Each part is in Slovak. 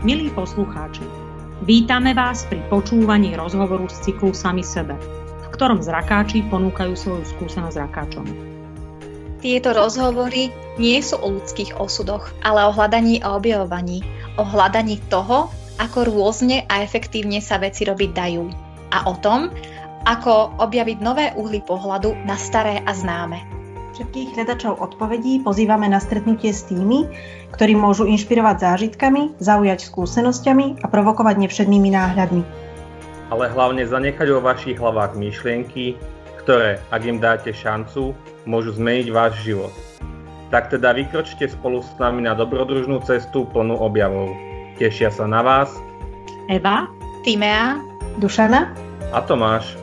Milí poslucháči, vítame vás pri počúvaní rozhovoru z cyklu Sami sebe, v ktorom zrakáči ponúkajú svoju skúsenosť zrakáčom. Tieto rozhovory nie sú o ľudských osudoch, ale o hľadaní a objavovaní. O hľadaní toho, ako rôzne a efektívne sa veci robiť dajú. A o tom, ako objaviť nové uhly pohľadu na staré a známe. Všetkých hľadačov odpovedí pozývame na stretnutie s tými, ktorí môžu inšpirovať zážitkami, zaujať skúsenosťami a provokovať nevšednými náhľadmi. Ale hlavne zanechať vo vašich hlavách myšlienky, ktoré, ak im dáte šancu, môžu zmeniť váš život. Tak teda vykročte spolu s nami na dobrodružnú cestu plnú objavov. Tešia sa na vás Eva, Timea, Dušana a Tomáš.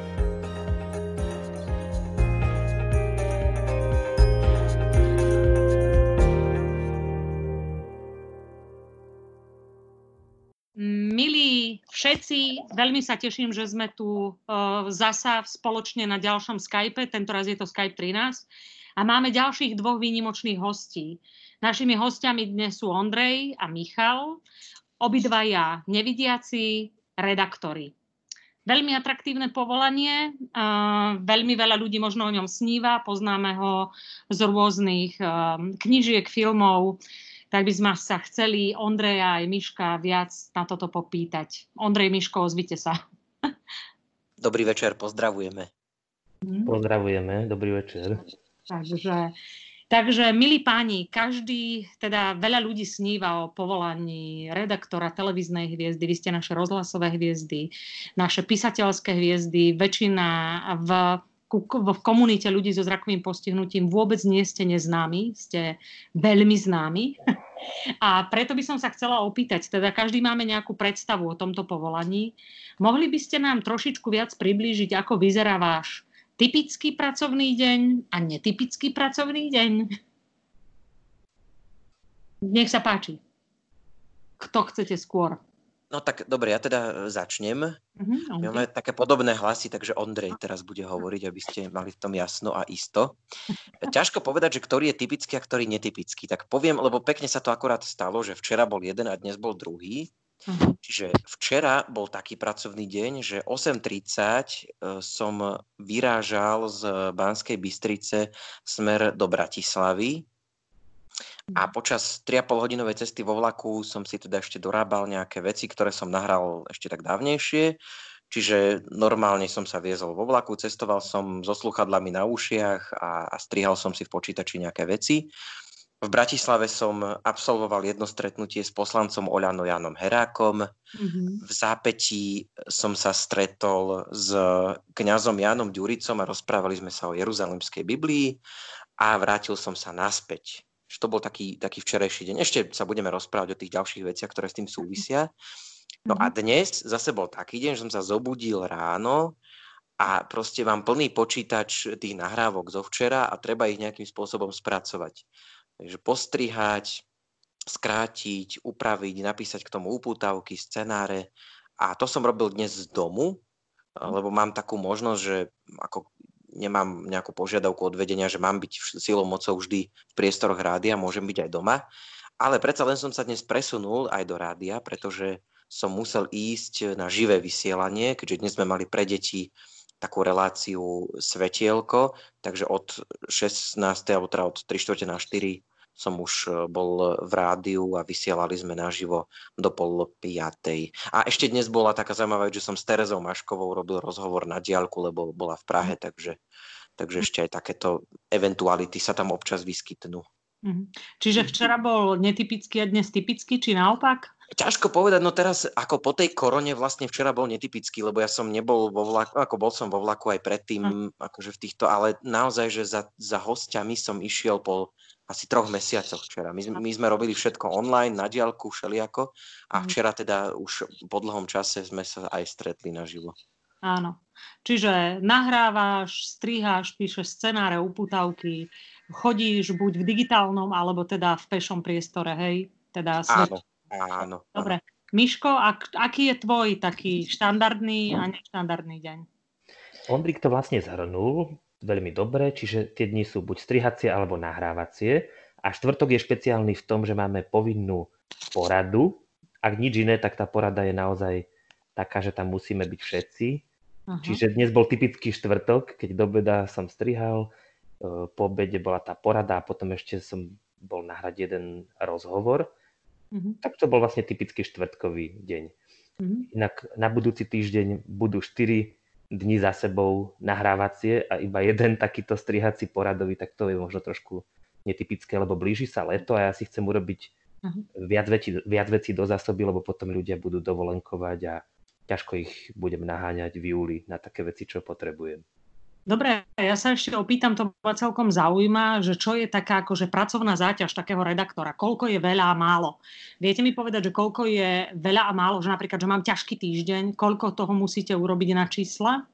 Milí všetci, veľmi sa teším, že sme tu zasa spoločne na ďalšom Skype, tentoraz je to Skype 13 a máme ďalších dvoch výnimočných hostí. Našimi hostiami dnes sú Ondrej a Michal, obidvaja nevidiaci redaktori. Veľmi atraktívne povolanie, veľmi veľa ľudí možno o ňom sníva, poznáme ho z rôznych knížiek, filmov. Tak by sme sa chceli Ondreja aj Miška viac na toto popýtať. Ondrej, Miško, ozvite sa. Dobrý večer, pozdravujeme. Pozdravujeme, dobrý večer. Takže, milí páni, teda veľa ľudí sníva o povolaní redaktora televíznej hviezdy. Vy ste naše rozhlasové hviezdy, naše písateľské hviezdy. Väčšina v komunite ľudí so zrakovým postihnutím vôbec nie ste neznámi, ste veľmi známi. A preto by som sa chcela opýtať, teda každý máme nejakú predstavu o tomto povolaní. Mohli by ste nám trošičku viac priblížiť, ako vyzerá váš typický pracovný deň a netypický pracovný deň? Nech sa páči. Kto chcete skôr? No tak dobre, ja teda začnem. My máme také podobné hlasy, takže Ondrej teraz bude hovoriť, aby ste mali v tom jasno a isto. Ťažko povedať, že ktorý je typický a ktorý netypický. Tak poviem, lebo pekne sa to akorát stalo, že včera bol jeden a dnes bol druhý. Čiže včera bol taký pracovný deň, že 8:30 som vyrážal z Banskej Bystrice smer do Bratislavy. A počas 3,5-hodinovej cesty vo vlaku som si teda ešte dorábal nejaké veci, ktoré som nahral ešte tak dávnejšie. Čiže normálne som sa viezol vo vlaku, cestoval som so sluchadlami na ušiach a strihal som si v počítači nejaké veci. V Bratislave som absolvoval jedno stretnutie s poslancom Oľano Jánom Herákom. V Zápätí som sa stretol s kňazom Jánom Ďuricom a rozprávali sme sa o Jeruzalemskej Biblii a vrátil som sa naspäť. To bol taký včerajší deň. Ešte sa budeme rozprávať o tých ďalších veciach, ktoré s tým súvisia. No a dnes zase bol taký deň, že som sa zobudil ráno a proste mám plný počítač tých nahrávok zo včera a treba ich nejakým spôsobom spracovať. Takže postrihať, skrátiť, upraviť, napísať k tomu upútavky, scenáre. A to som robil dnes z domu, lebo mám takú možnosť, že ako nemám nejakú požiadavku od vedenia, že mám byť silou mocou vždy v priestoroch rádia, môžem byť aj doma. Ale predsa len som sa dnes presunul aj do rádia, pretože som musel ísť na živé vysielanie, keďže dnes sme mali pre deti takú reláciu Svetielko, takže od 16. alebo teda od 3:45 som už bol v rádiu a vysielali sme naživo do 4:30. A ešte dnes bola taká zaujímavá vec, že som s Terezou Maškovou robil rozhovor na diaľku, lebo bola v Prahe, takže ešte aj takéto eventuality sa tam občas vyskytnú. Čiže včera bol netypický a dnes typický, či naopak? Ťažko povedať, no teraz ako po tej korone vlastne včera bol netypický, lebo ja som nebol vo vlaku, ako bol som vo vlaku aj predtým, akože v týchto, ale naozaj, že za hostiami som išiel po asi 3 mesiacoch včera. My sme robili všetko online, na diaľku, všelijako a včera teda už po dlhom čase sme sa aj stretli naživo. Áno. Čiže nahrávaš, striháš, píšeš scenáre, upútavky, chodíš buď v digitálnom, alebo teda v pešom priestore, hej? Teda Áno. Dobre. Miško, aký je tvoj taký štandardný a neštandardný deň? Ondrik to vlastne zhrnul veľmi dobre, čiže tie dni sú buď strihacie alebo nahrávacie a štvrtok je špeciálny v tom, že máme povinnú poradu ak nič iné, tak tá porada je naozaj taká, že tam musíme byť všetci. Aha. Čiže dnes bol typický štvrtok, keď do obeda som strihal, po obede bola tá porada a potom ešte som bol nahrať jeden rozhovor. Tak to bol vlastne typický štvrtkový deň. Inak na budúci týždeň budú 4 dni za sebou nahrávacie a iba jeden takýto strihací poradový, tak to je možno trošku netypické, lebo blíži sa leto a ja si chcem urobiť viac vecí do zásoby, lebo potom ľudia budú dovolenkovať a ťažko ich budem naháňať v júli na také veci, čo potrebujem. Dobre, ja sa ešte opýtam, to ma celkom zaujíma, že čo je taká akože pracovná záťaž takého redaktora, koľko je veľa a málo. Viete mi povedať, že koľko je veľa a málo, že napríklad, že mám ťažký týždeň, koľko toho musíte urobiť na čísla?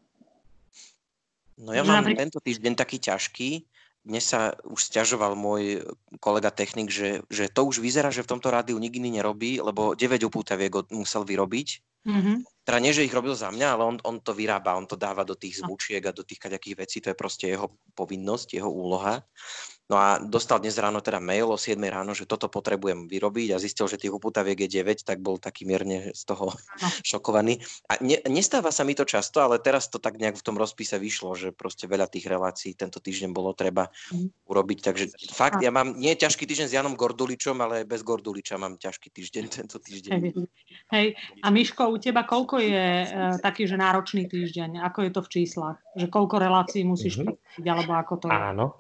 No ja mám tento týždeň taký ťažký. Dnes sa už sťažoval môj kolega technik, že to už vyzerá, že v tomto rádiu nikdy nerobí, lebo 9 upútaviek musel vyrobiť. Teda nie, že ich robil za mňa, ale on to vyrába, on to dáva do tých zvučiek a do tých kaďakých vecí, to je proste jeho povinnosť, jeho úloha. No a dostal dnes ráno teda mail o 7 ráno, že toto potrebujem vyrobiť a zistil, že tých upútaviek je 9, tak bol taký mierne z toho šokovaný. A nestáva sa mi to často, ale teraz to tak nejak v tom rozpise vyšlo, že proste veľa tých relácií tento týždeň bolo treba urobiť. Takže fakt, ja mám nie ťažký týždeň s Janom Gorduličom, ale bez Gorduliča mám ťažký týždeň tento týždeň. Hej. A Miško, u teba koľko je taký, že náročný týždeň? Ako je to v číslach? Že koľko relácií musíš pripraviť, alebo ako to je? Áno.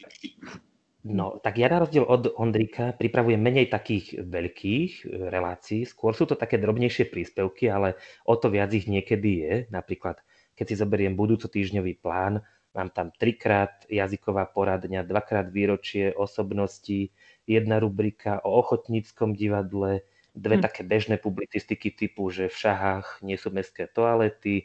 No, tak ja na rozdiel od Ondríka pripravujem menej takých veľkých relácií. Skôr sú to také drobnejšie príspevky, ale o to viac ich niekedy je. Napríklad, keď si zoberiem budúcotýždňový plán, mám tam 3-krát jazyková poradňa, 2-krát výročie osobností, 1 rubrika o ochotníckom divadle, 2 také bežné publicistiky typu, že v Šahách nie sú mestské toalety.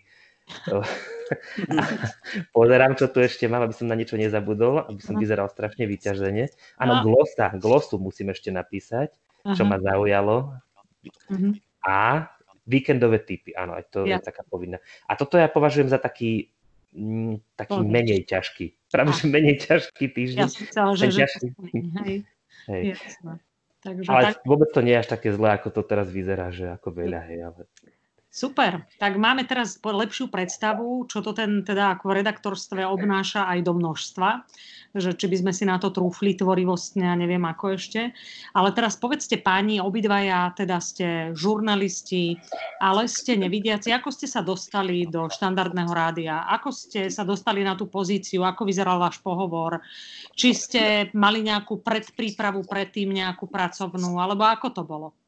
Pozerám, čo tu ešte mám, aby som na niečo nezabudol, aby som vyzeral strašne vyťažene. Áno, glosu musím ešte napísať, čo ma zaujalo. A víkendové tipy, áno, aj to je taká povinná. A toto ja považujem za taký menej ťažký. Práve, že menej ťažký týždeň. Ja som chcela, že hej. Takže ale vôbec to nie je až také zlé, ako to teraz vyzerá, že ako veľa, hej, ale... Super, tak máme teraz lepšiu predstavu, čo to teda ako v redaktorstve obnáša aj do množstva, že či by sme si na to trúfli tvorivostne a neviem ako ešte. Ale teraz povedzte páni, obidvaja teda ste žurnalisti, ale ste nevidiaci. Ako ste sa dostali do štandardného rádia? Ako ste sa dostali na tú pozíciu? Ako vyzeral váš pohovor? Či ste mali nejakú predprípravu predtým, nejakú pracovnú? Alebo ako to bolo?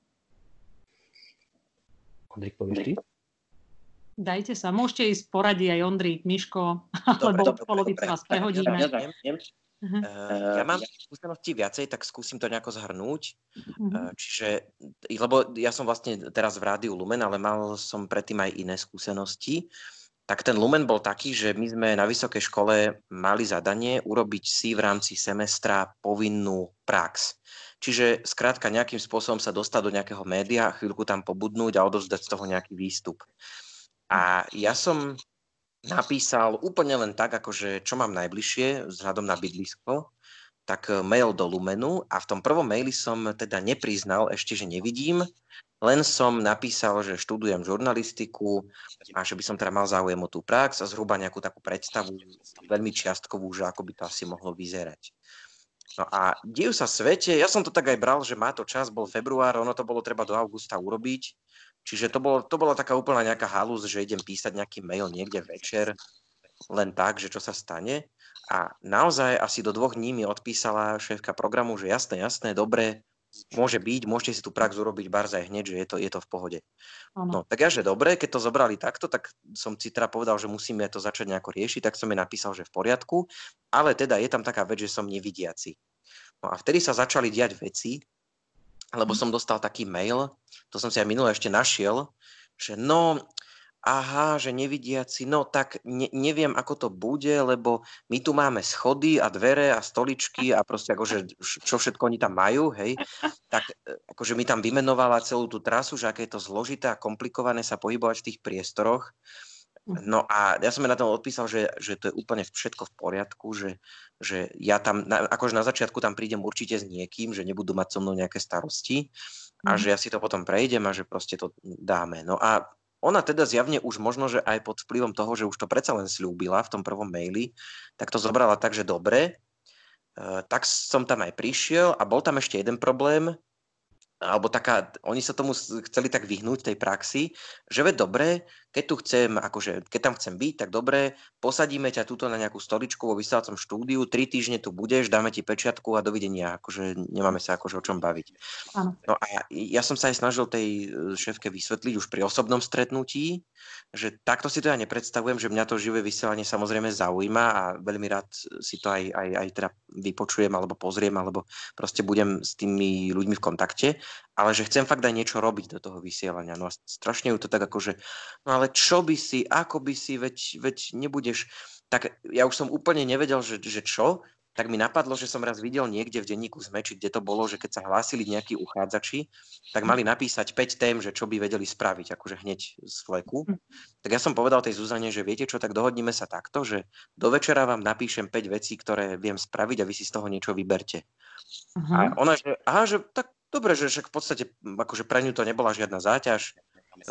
Ondrík, povieš ty? Dajte sa, môžete ísť poradí aj Ondrík, Miško, alebo polovicu vás prehodíme. Ja mám skúsenosti viacej, tak skúsim to nejako zhrnúť. Čiže, lebo ja som vlastne teraz v rádiu Lumen, ale mal som predtým aj iné skúsenosti. Tak ten Lumen bol taký, že my sme na vysokej škole mali zadanie urobiť si v rámci semestra povinnú prax. Čiže skrátka nejakým spôsobom sa dostať do nejakého média, chvíľku tam pobudnúť a odovzdať z toho nejaký výstup. A ja som napísal úplne len tak, akože čo mám najbližšie vzhľadom na bydlisko, tak mail do Lumenu a v tom prvom maili som teda nepriznal ešte, že nevidím, len som napísal, že študujem žurnalistiku a že by som teda mal záujem o tú prax a zhruba nejakú takú predstavu veľmi čiastkovú, že ako by to asi mohlo vyzerať. No a dejú sa svete, ja som to tak aj bral, že má to čas, bol február, ono to bolo treba do augusta urobiť, čiže to bola taká úplná nejaká halúz, že idem písať nejaký mail niekde večer, len tak, že čo sa stane. A naozaj asi do 2 dní mi odpísala šéfka programu, že jasné, dobre, môže byť, môžete si tú prax urobiť barzaj hneď, že je to v pohode. No tak ja, že dobre, keď to zobrali takto, tak som si teda povedal, že musíme to začať nejako riešiť, tak som jej napísal, že v poriadku, ale teda je tam taká vec, že som nevidiaci. No a vtedy sa začali diať veci, lebo som dostal taký mail, to som si aj minule ešte našiel, že že nevidiaci, tak neviem, ako to bude, lebo my tu máme schody a dvere a stoličky a proste akože, čo všetko oni tam majú, hej, tak akože mi tam vymenovala celú tú trasu, že aké je to zložité a komplikované sa pohybovať v tých priestoroch. No a ja som na tom odpísal, že to je úplne všetko v poriadku, že ja tam, akože na začiatku tam prídem určite s niekým, že nebudú mať so mnou nejaké starosti a že ja si to potom prejdem a že proste to dáme. No a ona teda zjavne už možno, že aj pod vplyvom toho, že už to predsa len sľúbila v tom prvom maili, tak to zobrala tak, že dobre. Tak som tam aj prišiel a bol tam ešte jeden problém, alebo oni sa tomu chceli tak vyhnúť tej praxi, že dobre, keď tam chcem byť, tak dobre, posadíme ťa tuto na nejakú stoličku vo vysielacom štúdiu, 3 týždne tu budeš, dáme ti pečiatku a dovidenia, akože nemáme sa akože o čom baviť. Áno. No a ja som sa aj snažil tej šéfke vysvetliť už pri osobnom stretnutí, že takto si to ja nepredstavujem, že mňa to živé vysielanie samozrejme zaujíma a veľmi rád si to aj teda vypočujem alebo pozriem, alebo proste budem s tými ľuďmi v kontakte, ale že chcem fakt aj niečo robiť do toho vysielania. No a strašne ju to tak akože, no ale čo by si, ako by si, veď nebudeš, tak ja už som úplne nevedel, že čo, tak mi napadlo, že som raz videl niekde v denníku SME, či kde to bolo, že keď sa hlásili nejakí uchádzači, tak mali napísať 5 tém, že čo by vedeli spraviť, akože hneď z fleku. Tak ja som povedal tej Zuzane, že viete čo, tak dohodnime sa takto, že do večera vám napíšem 5 vecí, ktoré viem spraviť a vy si z toho niečo vyberte. A ona, že tak dobre, že však v podstate akože pre ňu to nebola žiadna záťaž,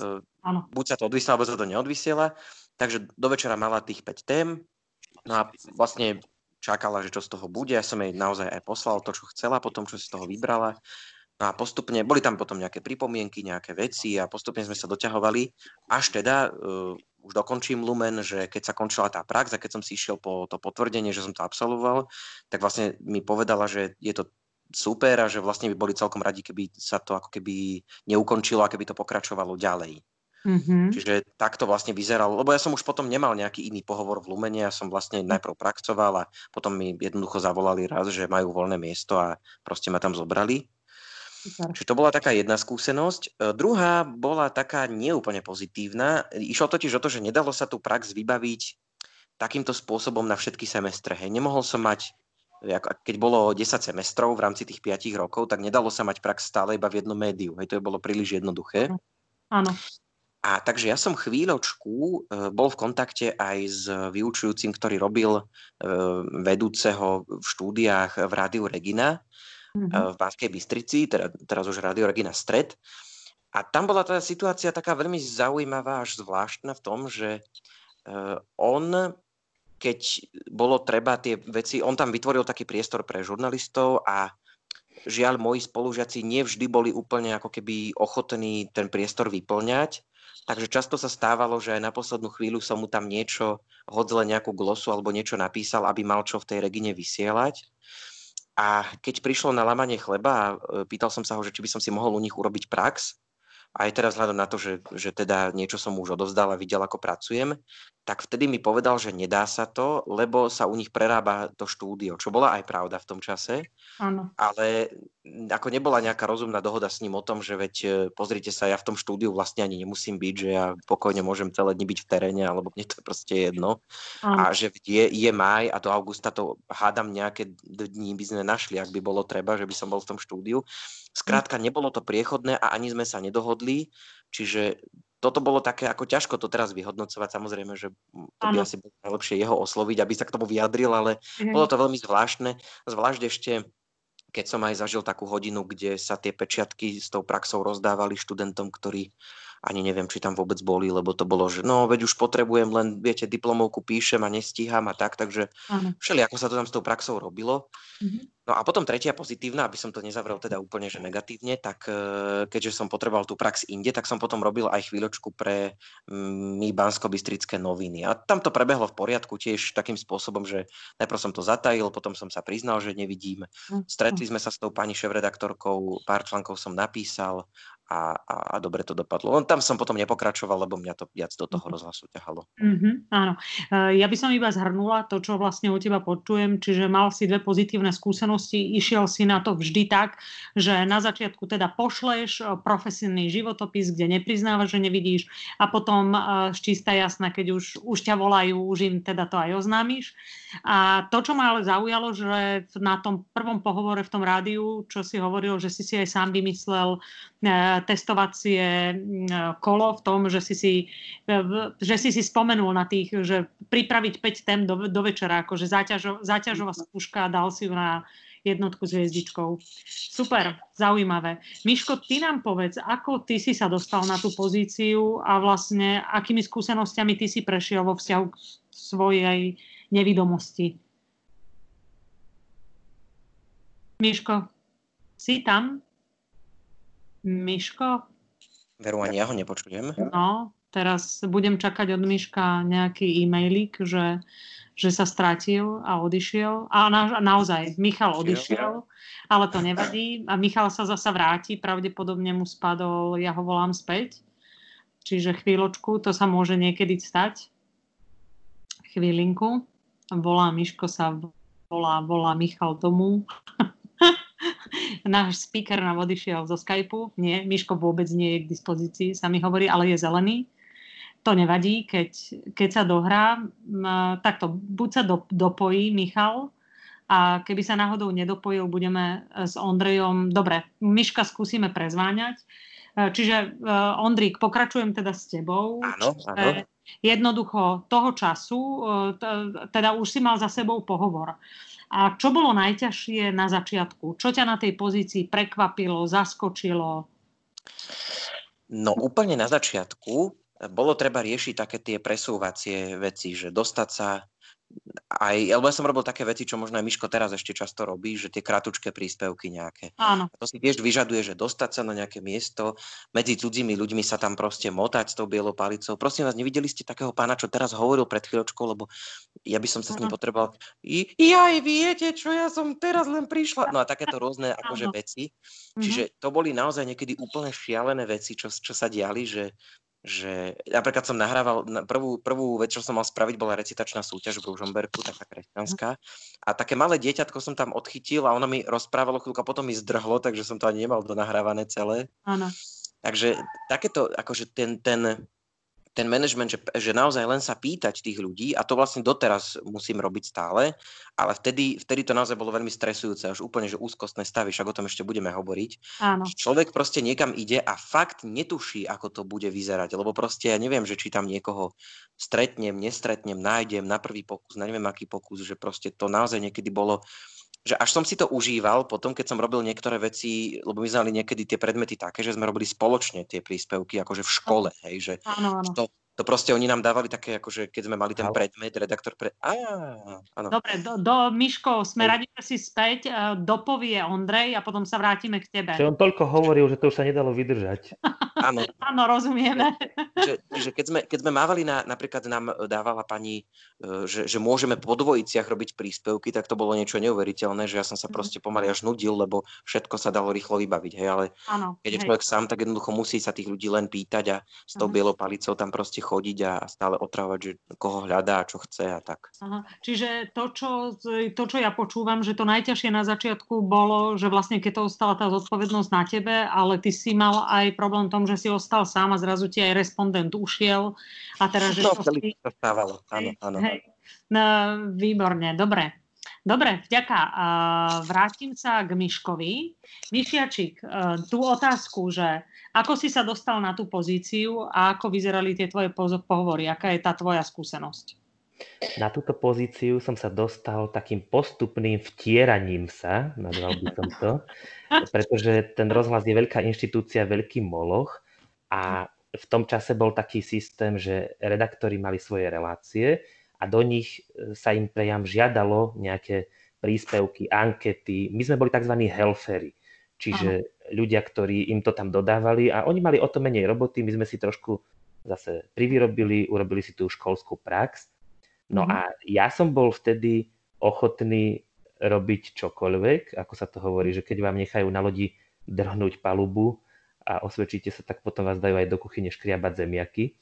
buď sa to odvysiela, alebo sa to neodvysiela, takže do večera mala tých 5 tém, no a vlastne čakala, že čo z toho bude. Ja som jej naozaj aj poslal to, čo chcela, potom, čo si z toho vybrala. No a postupne, boli tam potom nejaké pripomienky, nejaké veci a postupne sme sa doťahovali. Až teda, už dokončím Lumen, že keď sa končila tá prax a keď som si išiel po to potvrdenie, že som to absolvoval, tak vlastne mi povedala, že je to super a že vlastne by boli celkom radi, keby sa to ako keby neukončilo a keby to pokračovalo ďalej. Čiže takto vlastne vyzeralo, lebo ja som už potom nemal nejaký iný pohovor v Lumene, ja som vlastne najprv praxoval a potom mi jednoducho zavolali raz, že majú voľné miesto a proste ma tam zobrali. Čiže to bola taká jedna skúsenosť. Druhá bola taká neúplne pozitívna. Išlo totiž o to, že nedalo sa tú prax vybaviť takýmto spôsobom na všetky semestre. Hej. Nemohol som mať, keď bolo 10 semestrov v rámci tých 5 rokov, tak nedalo sa mať prax stále iba v jednom médiu. Hej, to bolo príliš jednoduché. Áno. A takže ja som chvíľočku bol v kontakte aj s vyučujúcim, ktorý robil vedúceho v štúdiách v Rádiu Regina v Banskej Bystrici, teraz už Rádio Regina Stred. A tam bola tá situácia taká veľmi zaujímavá, až zvláštna v tom, že on, keď bolo treba tie veci, on tam vytvoril taký priestor pre žurnalistov a žiaľ, moji spolužiaci nevždy boli úplne ako keby ochotní ten priestor vyplňať. Takže často sa stávalo, že aj na poslednú chvíľu som mu tam niečo hodzle nejakú glosu alebo niečo napísal, aby mal čo v tej Regine vysielať. A keď prišlo na lamanie chleba a pýtal som sa ho, že či by som si mohol u nich urobiť prax, aj teraz vzhľadom na to, že teda niečo som už odovzdal a videl, ako pracujem, tak vtedy mi povedal, že nedá sa to, lebo sa u nich prerába to štúdio, čo bola aj pravda v tom čase. Áno. Ale ako nebola nejaká rozumná dohoda s ním o tom, že veď pozrite sa, ja v tom štúdiu vlastne ani nemusím byť, že ja pokojne môžem celé dni byť v teréne, alebo mne to je proste jedno. Áno. A že je máj a do augusta to hádam nejaké dní by sme našli, ak by bolo treba, že by som bol v tom štúdiu. Skrátka, nebolo to priechodné a ani sme sa nedohodli, čiže toto bolo také, ako ťažko to teraz vyhodnocovať, samozrejme, že to by asi bolo najlepšie jeho osloviť, aby sa k tomu vyjadril, ale bolo to veľmi zvláštne, zvlášť ešte, keď som aj zažil takú hodinu, kde sa tie pečiatky s tou praxou rozdávali študentom, ktorí ani neviem, či tam vôbec boli, lebo to bolo, že no, veď už potrebujem, len viete, diplomovku píšem a nestíham a tak, takže všelijako sa to tam s tou praxou robilo. No a potom tretia pozitívna, aby som to nezavrel teda úplne, že negatívne, tak keďže som potreboval tú prax inde, tak som potom robil aj chvíľočku pre My Banskobystrické noviny. A tam to prebehlo v poriadku tiež takým spôsobom, že najprv som to zatajil, potom som sa priznal, že nevidím. Stretli sme sa s tou pani šéfredaktorkou, pár článkov som napísal a dobre to dopadlo. Len tam som potom nepokračoval, lebo mňa to viac do toho rozhlasu ťahalo. Áno. Ja by som iba zhrnula to, čo vlastne u teba počujem, čiže mal si dve pozitívne skúsenosti, išiel si na to vždy tak, že na začiatku teda pošleš profesijný životopis, kde nepriznávaš, že nevidíš a potom čistá jasná, keď už ťa volajú, už im teda to aj oznámiš. A to, čo ma ale zaujalo, že na tom prvom pohovore v tom rádiu, čo si hovoril, že si aj sám vymyslel testovacie kolo v tom, že si spomenul na tých, že pripraviť 5 tém do večera, akože záťažová skúška, dal si ju na jednotku s hviezdičkou. Super, zaujímavé. Miško, ty nám povedz, ako ty si sa dostal na tú pozíciu a vlastne akými skúsenostiami ty si prešiel vo vzťahu k svojej nevidomosti. Miško, si tam? Miško? Veru, ani ja ho nepočujem. No, teraz budem čakať od Miška nejaký e-mailík, že sa stratil a odišiel. A naozaj, Michal odišiel, ale to nevadí. A Michal sa zasa vráti, pravdepodobne mu spadol, ja ho volám späť. Čiže chvíľočku, to sa môže niekedy stať. Chvíľinku. Miško sa volá Michal domu. Náš speaker nám odišiel zo Skypeu. Nie, Miško vôbec nie je k dispozícii, sa mi hovorí, ale je zelený. To nevadí, keď sa dohrá, takto buď sa dopojí Michal a keby sa náhodou nedopojil, budeme s Ondrejom, dobre, Miška skúsime prezváňať. Čiže Ondrík, pokračujem teda s tebou. Áno. Jednoducho toho času, teda už si mal za sebou pohovor. A čo bolo najťažšie na začiatku? Čo ťa na tej pozícii prekvapilo, zaskočilo? No úplne na začiatku bolo treba riešiť také tie presúvacie veci, že dostať sa lebo ja som robil také veci, čo možno aj Miško teraz ešte často robí, že tie kratučké príspevky nejaké. Áno. To si tiež vyžaduje, že dostať sa na nejaké miesto, medzi cudzími ľuďmi sa tam proste motať s tou bielou palicou. Prosím vás, nevideli ste takého pána, čo teraz hovoril pred chvíľočkou, lebo ja by som sa s ním potreboval. Aj viete, čo ja som teraz len prišla. No a takéto rôzne akože veci. Čiže to boli naozaj niekedy úplne šialené veci, čo sa diali, že napríklad som nahrával, prvú vec, čo som mal spraviť, bola recitačná súťaž v Ružomberku, taká kresťanská. A také malé dieťatko som tam odchytil a ono mi rozprávalo chvíľku a potom mi zdrhlo, takže som to ani nemal donahrávané celé. Áno. Takže takéto, akože ten management, že naozaj len sa pýtať tých ľudí, a to vlastne doteraz musím robiť stále, ale vtedy to naozaj bolo veľmi stresujúce, až úplne, že úzkostné stavy, však o tom ešte budeme hovoriť. Áno. Človek proste niekam ide a fakt netuší, ako to bude vyzerať, lebo proste ja neviem, že či tam niekoho stretnem, nestretnem, nájdem na prvý pokus, na neviem aký pokus, že proste to naozaj niekedy bolo, že až som si to užíval potom, keď som robil niektoré veci, lebo my sme mali niekedy tie predmety také, že sme robili spoločne tie príspevky, akože v škole, hej, že áno. To proste oni nám dávali také, akože keď sme mali ten predmet, redaktor áno. Dobre, Miško, sme radi, že si späť, dopovie Ondrej a potom sa vrátime k tebe. Že on toľko hovoril, že to už sa nedalo vydržať. Áno. Áno, rozumieme. Že keď sme mávali, napríklad nám dávala pani, že môžeme po dvojiciach robiť príspevky, tak to bolo niečo neuveriteľné, že ja som sa proste pomaly až nudil, lebo všetko sa dalo rýchlo vybaviť, hej, ale keď je človek sám, tak jednoducho musí sa tých ľudí len pýtať a s tou bielou palicou tam proste chodiť a stále otravovať, že koho hľadá, čo chce a tak. Aha. Čiže to, čo ja počúvam, že to najťažšie na začiatku bolo, že vlastne keď to ostala tá zodpovednosť na tebe, ale ty si mal aj problém v tom, že si ostal sám a zrazu ti aj respondent ušiel. A teraz, že celý to stávalo. Áno. Hej. No, výborne, dobre, vďaka. Vrátim sa k Miškovi. Mišiačik, tú otázku, že ako si sa dostal na tú pozíciu a ako vyzerali tie tvoje pohovory? Aká je tá tvoja skúsenosť? Na túto pozíciu som sa dostal takým postupným vtieraním sa, nazval by som to, pretože ten rozhlas je veľká inštitúcia, veľký moloch a v tom čase bol taký systém, že redaktori mali svoje relácie a do nich sa im priam žiadalo nejaké príspevky, ankety. My sme boli tzv. Helferi, čiže ľudia, ktorí im to tam dodávali a oni mali o to menej roboty, my sme si trošku zase privyrobili, urobili si tú školskú prax. No a ja som bol vtedy ochotný robiť čokoľvek, ako sa to hovorí, že keď vám nechajú na lodi drhnúť palubu a osvedčíte sa, tak potom vás dajú aj do kuchyne škriabať zemiaky.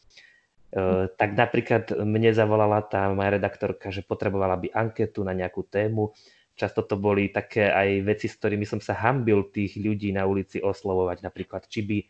Tak napríklad mne zavolala tá moja redaktorka, že potrebovala by anketu na nejakú tému. Často to boli také aj veci, s ktorými som sa hanbil tých ľudí na ulici oslovovať. Napríklad, či by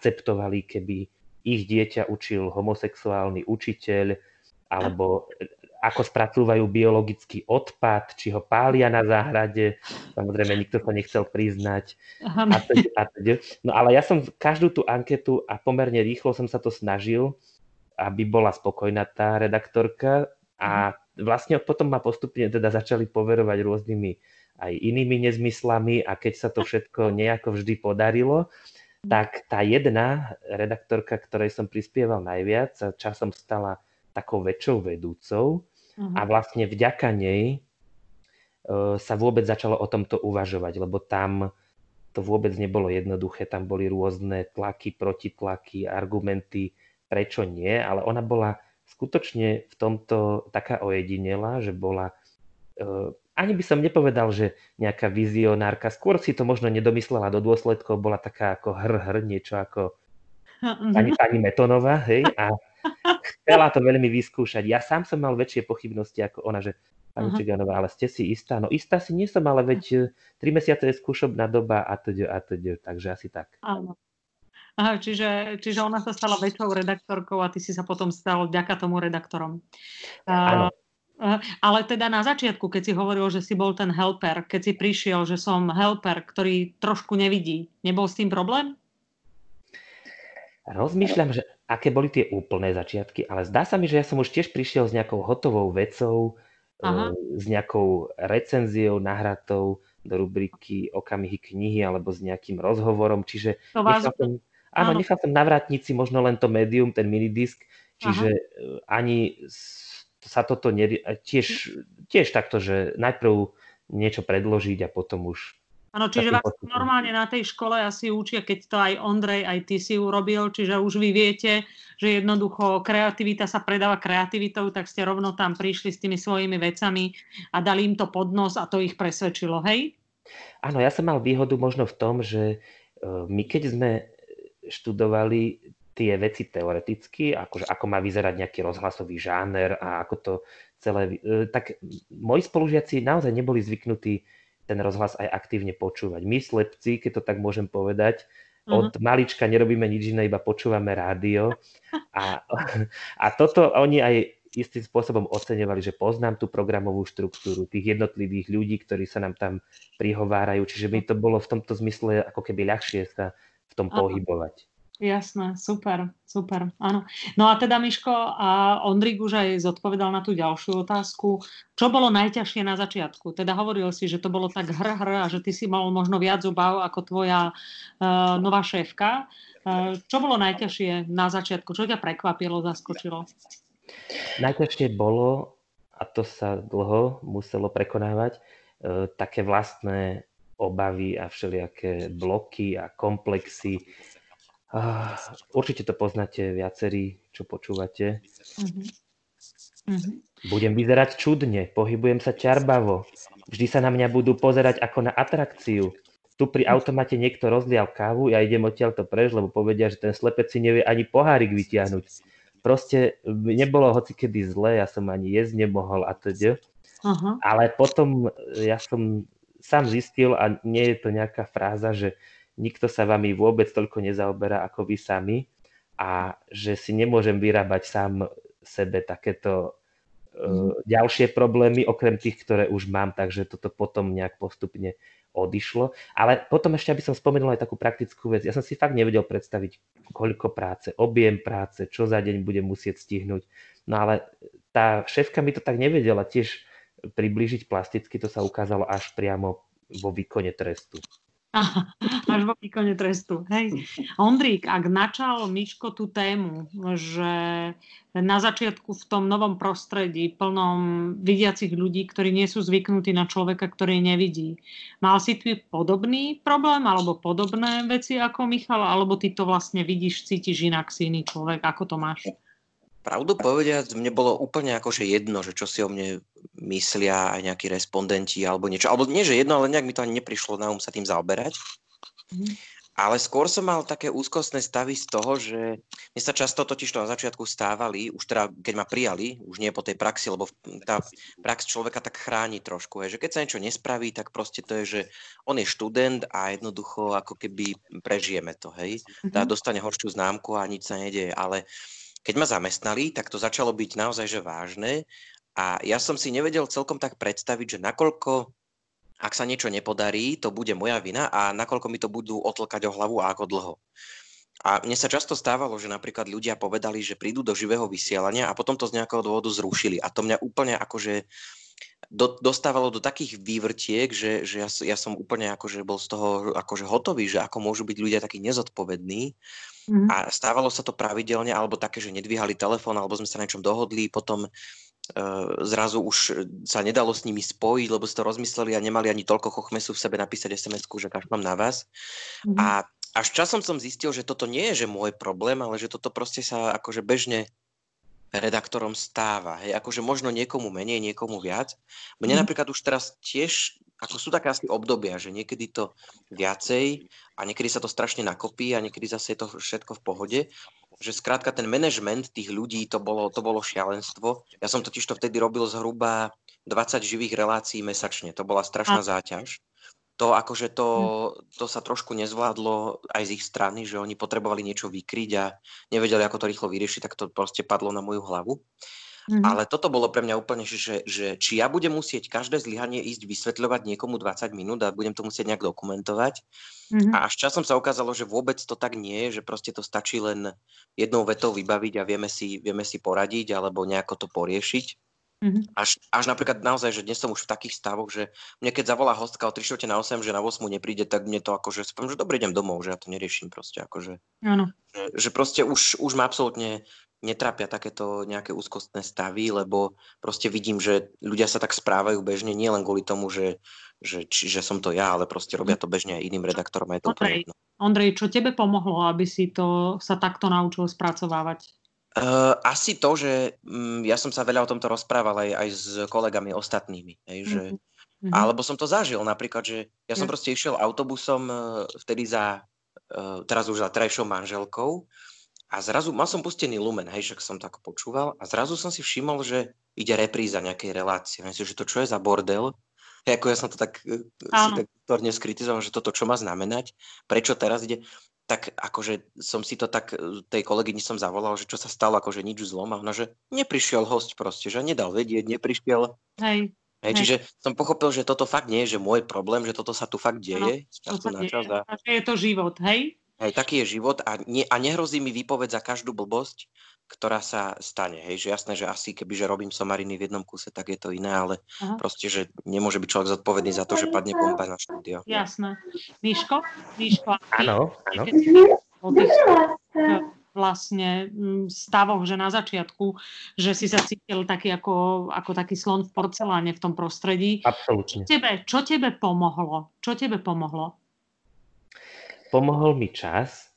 akceptovali, keby ich dieťa učil homosexuálny učiteľ, alebo ako spracúvajú biologický odpad, či ho pália na záhrade. Samozrejme, nikto sa nechcel priznať. A teď. No ale ja som každú tú anketu a pomerne rýchlo som sa to snažil, aby bola spokojná tá redaktorka a vlastne potom ma postupne teda začali poverovať rôznymi aj inými nezmyslami a keď sa to všetko nejako vždy podarilo, tak tá jedna redaktorka, ktorej som prispieval najviac, sa časom stala takou väčšou vedúcou a vlastne vďaka nej sa vôbec začalo o tomto uvažovať, lebo tam to vôbec nebolo jednoduché, tam boli rôzne tlaky, protitlaky, argumenty, prečo nie, ale ona bola skutočne v tomto taká ojedinelá, že bola, ani by som nepovedal, že nejaká vizionárka, skôr si to možno nedomyslela do dôsledkov, bola taká ako niečo ako pani Metonová, hej, a chcela to veľmi vyskúšať. Ja sám som mal väčšie pochybnosti ako ona, že pani Čiganová, ale ste si istá? No istá si nie som, ale veď 3 mesiace je skúšobná doba a teď, takže asi tak. Áno. Aha, čiže ona sa stala väčšou redaktorkou a ty si sa potom stal vďaka tomu redaktorom. Áno. Ale teda na začiatku, keď si hovoril, že si bol ten helper, keď si prišiel, že som helper, ktorý trošku nevidí, nebol s tým problém? Rozmýšľam, že aké boli tie úplné začiatky, ale zdá sa mi, že ja som už tiež prišiel s nejakou hotovou vecou, s nejakou recenziou nahratou do rubriky Okamihy knihy alebo s nejakým rozhovorom, čiže nechal som na vrátnici možno len to médium, ten minidisk, čiže ani sa toto tiež takto, že najprv niečo predložiť a potom už. Áno, čiže vás normálne na tej škole asi učia, keď to aj Ondrej, aj ty si urobil, čiže už vy viete, že jednoducho kreativita sa predáva kreativitou, tak ste rovno tam prišli s tými svojimi vecami a dali im to pod nos a to ich presvedčilo, hej? Áno, ja som mal výhodu možno v tom, že my keď sme študovali tie veci teoreticky, akože ako má vyzerať nejaký rozhlasový žáner a ako to celé, tak moji spolužiaci naozaj neboli zvyknutí ten rozhlas aj aktívne počúvať. My slepci, keď to tak môžem povedať, od malička nerobíme nič iné, iba počúvame rádio. A toto oni aj istým spôsobom oceňovali, že poznám tú programovú štruktúru tých jednotlivých ľudí, ktorí sa nám tam prihovárajú. Čiže mi to bolo v tomto zmysle ako keby ľahšie sa v tom pohybovať. Jasné, super, áno. No a teda Miško, a Ondrík už aj zodpovedal na tú ďalšiu otázku. Čo bolo najťažšie na začiatku? Teda hovoril si, že to bolo tak a že ty si mal možno viac obav ako tvoja nová šéfka. Čo bolo najťažšie na začiatku? Čo ťa prekvapilo, zaskočilo? Najťažšie bolo, a to sa dlho muselo prekonávať, také vlastné obavy a všelijaké bloky a komplexy. Určite to poznáte viacerí, čo počúvate. Budem vyzerať čudne, pohybujem sa ťarbavo. Vždy sa na mňa budú pozerať ako na atrakciu. Tu pri automate niekto rozlial kávu, ja idem odtiaľto preč, lebo povedia, že ten slepec si nevie ani pohárik vytiahnuť. Proste nebolo hocikedy zle, ja som ani jesť nemohol a teda. Ale potom ja som sám zistil, a nie je to nejaká fráza, že nikto sa vami vôbec toľko nezaoberá ako vy sami a že si nemôžem vyrábať sám sebe takéto ďalšie problémy, okrem tých, ktoré už mám, takže toto potom nejak postupne odišlo. Ale potom ešte, aby som spomenul aj takú praktickú vec, ja som si fakt nevedel predstaviť, koľko práce, objem práce, čo za deň budem musieť stihnúť. No ale tá šéfka mi to tak nevedela tiež priblížiť plasticky, to sa ukázalo až priamo vo výkone trestu. Až vo výkone trestu. Hej. Ondrík, ak načal Miško tú tému, že na začiatku v tom novom prostredí plnom vidiacich ľudí, ktorí nie sú zvyknutí na človeka, ktorý nevidí, mal si ty podobný problém alebo podobné veci ako Michal, alebo ty to vlastne vidíš, cítiš inak, si iný človek? Ako to máš? Pravdu povediac, mne bolo úplne akože jedno, že čo si o mne myslia aj nejakí respondenti alebo niečo. Alebo nie, že jedno, ale nejak mi to ani neprišlo na sa tým zaoberať. Ale skôr som mal také úzkostné stavy z toho, že mne sa často totiž to na začiatku stávali, už teda keď ma prijali, už nie po tej praxi, lebo tá prax človeka tak chráni trošku. Že keď sa niečo nespraví, tak proste to je, že on je študent a jednoducho ako keby prežijeme to, hej. Dostane horšiu známku a nič sa nedieje, ale keď ma zamestnali, tak to začalo byť naozaj že vážne A ja som si nevedel celkom tak predstaviť, že nakoľko, ak sa niečo nepodarí, to bude moja vina a nakoľko mi to budú otlkať o hlavu a ako dlho. A mne sa často stávalo, že napríklad ľudia povedali, že prídu do živého vysielania a potom to z nejakého dôvodu zrušili. A to mňa úplne akože dostávalo do takých vývrtiek, že ja som úplne akože bol z toho akože hotový, že ako môžu byť ľudia takí nezodpovední. A stávalo sa to pravidelne, alebo také, že nedvíhali telefón, alebo sme sa na niečom dohodli, potom zrazu už sa nedalo s nimi spojiť, lebo si to rozmysleli a nemali ani toľko chochmesu v sebe napísať SMS-ku, že kašľam na vás. A až časom som zistil, že toto nie je že môj problém, ale že toto proste sa akože bežne redaktorom stáva. Hej, akože možno niekomu menej, niekomu viac. Mne napríklad už teraz tiež, ako sú také asi obdobia, že niekedy to viacej a niekedy sa to strašne nakopí a niekedy zase je to všetko v pohode. Že skrátka ten manažment tých ľudí, to bolo šialenstvo. Ja som totiž to vtedy robil zhruba 20 živých relácií mesačne. To bola strašná záťaž. To akože to sa trošku nezvládlo aj z ich strany, že oni potrebovali niečo vykryť a nevedeli, ako to rýchlo vyriešiť, tak to proste padlo na moju hlavu. Ale toto bolo pre mňa úplne, že či ja budem musieť každé zlyhanie ísť vysvetľovať niekomu 20 minút a budem to musieť nejak dokumentovať. A až časom sa ukázalo, že vôbec to tak nie je, že proste to stačí len jednou vetou vybaviť a vieme si poradiť alebo nejako to poriešiť. Až napríklad naozaj, že dnes som už v takých stavoch, že mne keď zavolá hostka o 3:45, že na 8 nepríde, tak mne to akože poviem, že dobre, idem domov, že ja to neriešim proste. Akože, že proste už ma absolútne netrápia takéto nejaké úzkostné stavy, lebo proste vidím, že ľudia sa tak správajú bežne, nie len kvôli tomu, že som to ja, ale proste robia to bežne aj iným redaktorom. Je to Ondrej, čo tebe pomohlo, aby si to sa takto naučil spracovávať? Asi to, že ja som sa veľa o tomto rozprával aj s kolegami ostatnými. Alebo som to zažil napríklad, že ja som proste išiel autobusom vtedy teraz už za terajšou manželkou a zrazu mal som pustený Lumen, však som to ako počúval a zrazu som si všimol, že ide repríza nejakej relácie. Myslím, že to čo je za bordel? Ako ja som to tak torne skritizoval, že toto čo má znamenať, prečo teraz ide, tak akože som si to tak tej kolegyni som zavolal, že čo sa stalo, akože nič zlom a ona, že neprišiel hosť proste, že nedal vedieť, neprišiel. Čiže som pochopil, že toto fakt nie je, že môj problém, že toto sa tu fakt deje. Je to život, hej? Hej, taký je život a nehrozí mi výpoveď za každú blbosť, ktorá sa stane. Hej, že jasné, že asi kebyže robím somariny v jednom kuse, tak je to iné, ale proste, že nemôže byť človek zodpovedný za to, že padne bomba na štúdio. Jasné. Miško? Áno. O tých vlastne stavoch, že na začiatku, že si sa cítil taký ako taký slon v porceláne v tom prostredí. Absolútne. Čo tebe pomohlo? Pomohol mi čas,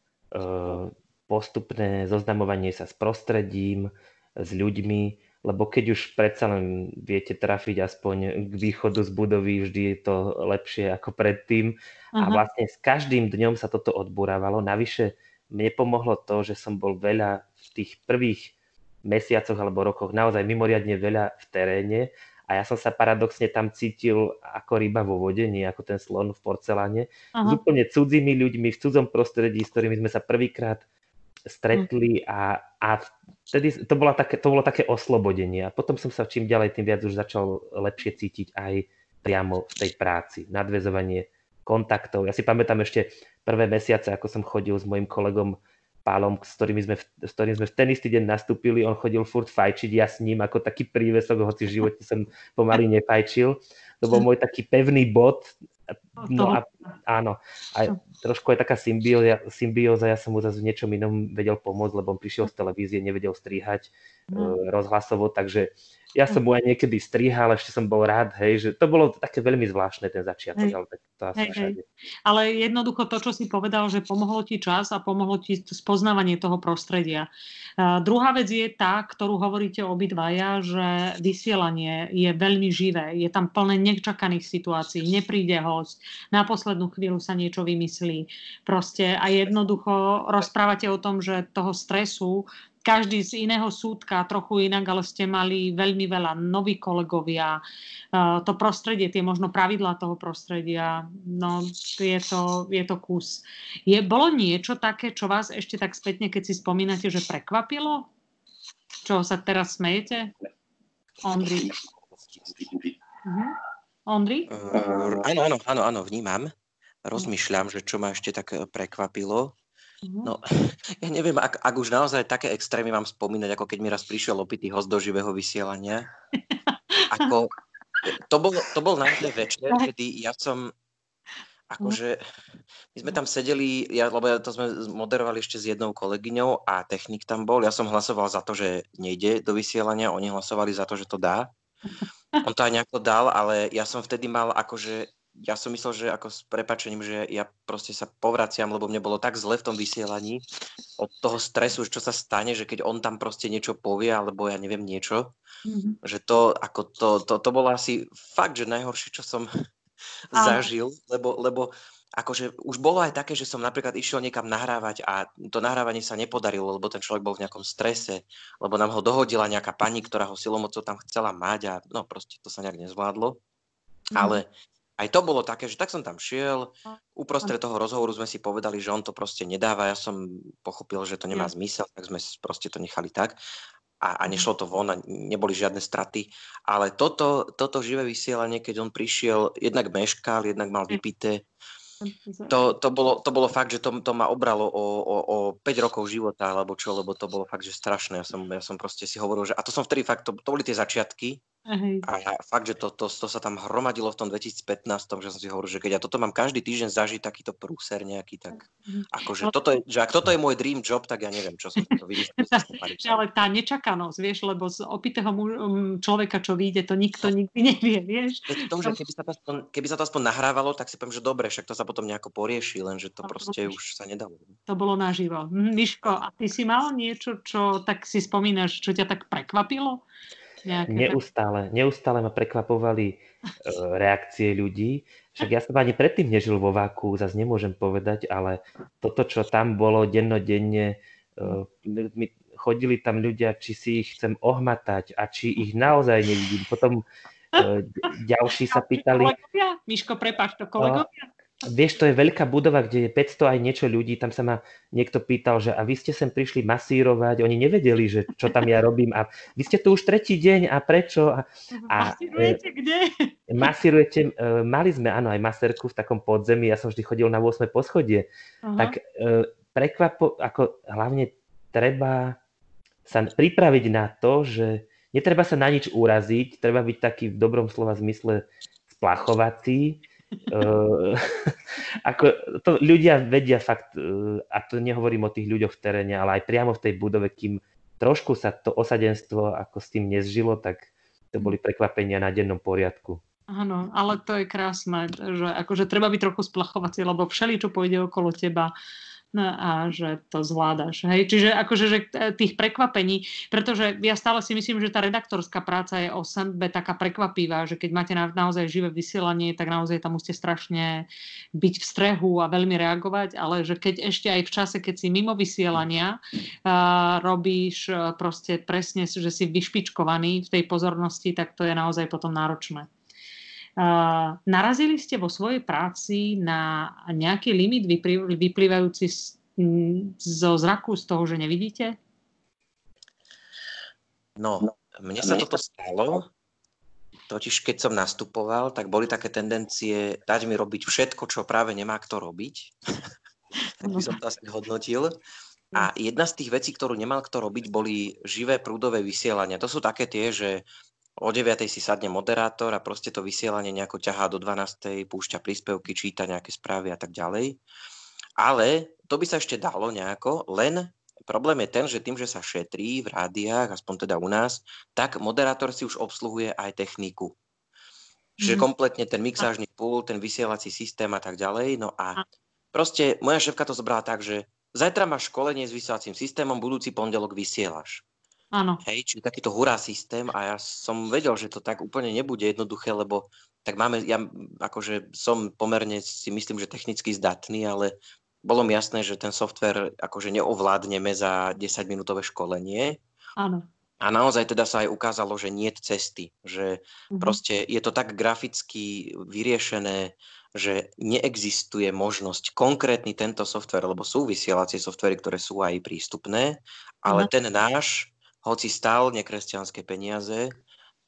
postupné zoznamovanie sa s prostredím, s ľuďmi, lebo keď už predsa len viete trafiť aspoň k východu z budovy, vždy je to lepšie ako predtým. A vlastne s každým dňom sa toto odburávalo. Navyše mne pomohlo to, že som bol veľa v tých prvých mesiacoch alebo rokoch naozaj mimoriadne veľa v teréne. A ja som sa paradoxne tam cítil ako ryba vo vode, nie ako ten slon v porceláne. S úplne cudzými ľuďmi, v cudzom prostredí, s ktorými sme sa prvýkrát stretli a vtedy to bolo také oslobodenie. A potom som sa čím ďalej, tým viac už začal lepšie cítiť aj priamo v tej práci. Nadväzovanie kontaktov. Ja si pamätám ešte prvé mesiace, ako som chodil s mojim kolegom Pálom, s ktorým sme v ten istý deň nastúpili, on chodil furt fajčiť, ja s ním ako taký prívesok, hoci v živote som pomaly nefajčil. To bol môj taký pevný bod. No a áno, a trošku aj taká symbióza, ja som mu zase v niečom inom vedel pomôcť, lebo on prišiel z televízie, nevedel strihať rozhlasovo, takže ja som mu aj niekedy strihal, ešte som bol rád, že to bolo také veľmi zvláštne ten začiatok, ale tak to asi všade. Ale jednoducho to, čo si povedal, že pomohlo ti čas a pomohlo ti spoznávanie toho prostredia. Druhá vec je tá, ktorú hovoríte obidvaja, že vysielanie je veľmi živé, je tam plné nečakaných situácií, nepríde host, na poslednú chvíľu sa niečo vymyslí. Proste a jednoducho rozprávate o tom, že toho stresu každý z iného súdka, trochu inak, ale ste mali veľmi veľa noví kolegovia. To prostredie, tie možno pravidlá toho prostredia, no je to kus. Bolo niečo také, čo vás ešte tak spätne, keď si spomínate, že prekvapilo? Čo sa teraz smejete? Ondri. Ondri? Áno, vnímam. Rozmýšľam, že čo ma ešte tak prekvapilo. No, ja neviem, ak už naozaj také extrémy mám spomínať, ako keď mi raz prišiel opitý host do živého vysielania. To bol naozaj večer, kedy ja som akože, my sme tam sedeli, lebo to sme moderovali ešte s jednou kolegyňou a technik tam bol. Ja som hlasoval za to, že nejde do vysielania, oni hlasovali za to, že to dá. On to aj nejako dal, ale ja som vtedy mal akože, ja som myslel, že ako s prepáčením, že ja proste sa povraciam, lebo mne bolo tak zle v tom vysielaní od toho stresu, čo sa stane, že keď on tam proste niečo povie, alebo ja neviem niečo, že to bolo asi fakt, že najhoršie, čo som zažil, lebo akože už bolo aj také, že som napríklad išiel niekam nahrávať a to nahrávanie sa nepodarilo, lebo ten človek bol v nejakom strese, lebo nám ho dohodila nejaká pani, ktorá ho silomocou tam chcela mať a no proste to sa nejak nezvládlo. Ale aj to bolo také, že tak som tam šiel, uprostred toho rozhovoru sme si povedali, že on to proste nedáva, ja som pochopil, že to nemá zmysel, tak sme proste to nechali tak. A nešlo to von a neboli žiadne straty. Ale toto živé vysielanie, keď on prišiel, jednak meškal, jednak mal vypité, to bolo fakt, že to ma obralo o 5 rokov života, alebo čo, lebo to bolo fakt, že strašné. Ja som proste si hovoril, že a to som vtedy fakt, to boli tie začiatky. A fakt, že to sa tam hromadilo v tom 2015, že som si hovoril, že keď ja toto mám každý týždeň zažiť takýto prúser nejaký, tak akože ak toto je môj dream job, tak ja neviem, čo som to videl. Ale tá nečakanosť, vieš, lebo z opitého človeka, čo vyjde, to nikto nikdy nevie, vieš. To, že keby sa to aspoň nahrávalo, tak si poviem, že dobre, však to sa potom nejako porieši, lenže to proste už sa nedalo. To bolo naživo. Miško, a ty si mal niečo, čo tak si spomínaš, čo ťa tak prekvapilo? Neustále ma prekvapovali reakcie ľudí. Však ja som ani predtým nežil vo váku, zase nemôžem povedať, ale toto, čo tam bolo dennodenne, chodili tam ľudia, či si ich chcem ohmatať a či ich naozaj nevidím. Potom ďalší sa pýtali... Miško, prepáč, to kolegovia? Vieš, to je veľká budova, kde je 500 aj niečo ľudí. Tam sa ma niekto pýtal, že a vy ste sem prišli masírovať. Oni nevedeli, že čo tam ja robím. A vy ste tu už tretí deň a prečo? Masírujete kde? Masírujete. Mali sme, áno, aj masérku v takom podzemí. Ja som vždy chodil na 8. poschodie. Tak ako hlavne treba sa pripraviť na to, že netreba sa na nič uraziť. Treba byť taký v dobrom slova zmysle splachovací. Ako to ľudia vedia fakt, a to nehovorím o tých ľuďoch v teréne, ale aj priamo v tej budove, kým trošku sa to osadenstvo ako s tým nezžilo, tak to boli prekvapenia na dennom poriadku. Áno, ale to je krásne, že akože treba byť trochu splachovací, lebo všeličo pôjde okolo teba. No a že to zvládaš. Hej? Čiže akože že tých prekvapení, pretože ja stále si myslím, že tá redaktorská práca je o sebe taká prekvapivá, že keď máte naozaj živé vysielanie, tak naozaj tam musíte strašne byť v strehu a veľmi reagovať, ale že keď ešte aj v čase, keď si mimo vysielania robíš proste presne, že si vyšpičkovaný v tej pozornosti, tak to je naozaj potom náročné. Narazili ste vo svojej práci na nejaký limit vyplývajúci zo zraku, z toho, že nevidíte? No, mne sa toto stalo. Totiž keď som nastupoval, tak boli také tendencie dať mi robiť všetko, čo práve nemá kto robiť. Tak by som to asi hodnotil. A jedna z tých vecí, ktorú nemal kto robiť, boli živé prúdové vysielania. To sú také tie, že o 9:00 si sadne moderátor a proste to vysielanie nejako ťahá do 12:00, púšťa príspevky, číta nejaké správy a tak ďalej. Ale to by sa ešte dalo nejako, len problém je ten, že tým, že sa šetrí v rádiách, aspoň teda u nás, tak moderátor si už obsluhuje aj techniku. Čiže kompletne ten mixážny pult, ten vysielací systém a tak ďalej. No a proste moja šéfka to zobrala tak, že zajtra máš školenie s vysielacím systémom, budúci pondelok vysielaš. Áno. Hej, čiže takýto hurá systém a ja som vedel, že to tak úplne nebude jednoduché, lebo tak ja akože som pomerne si myslím, že technicky zdatný, ale bolo mi jasné, že ten software akože neovládneme za 10-minútové školenie. Áno. A naozaj teda sa aj ukázalo, že nie je cesty, že proste je to tak graficky vyriešené, že neexistuje možnosť konkrétny tento software, lebo sú vysielacie softvery, ktoré sú aj prístupné, ale ten náš, hoci stál nekresťanské peniaze,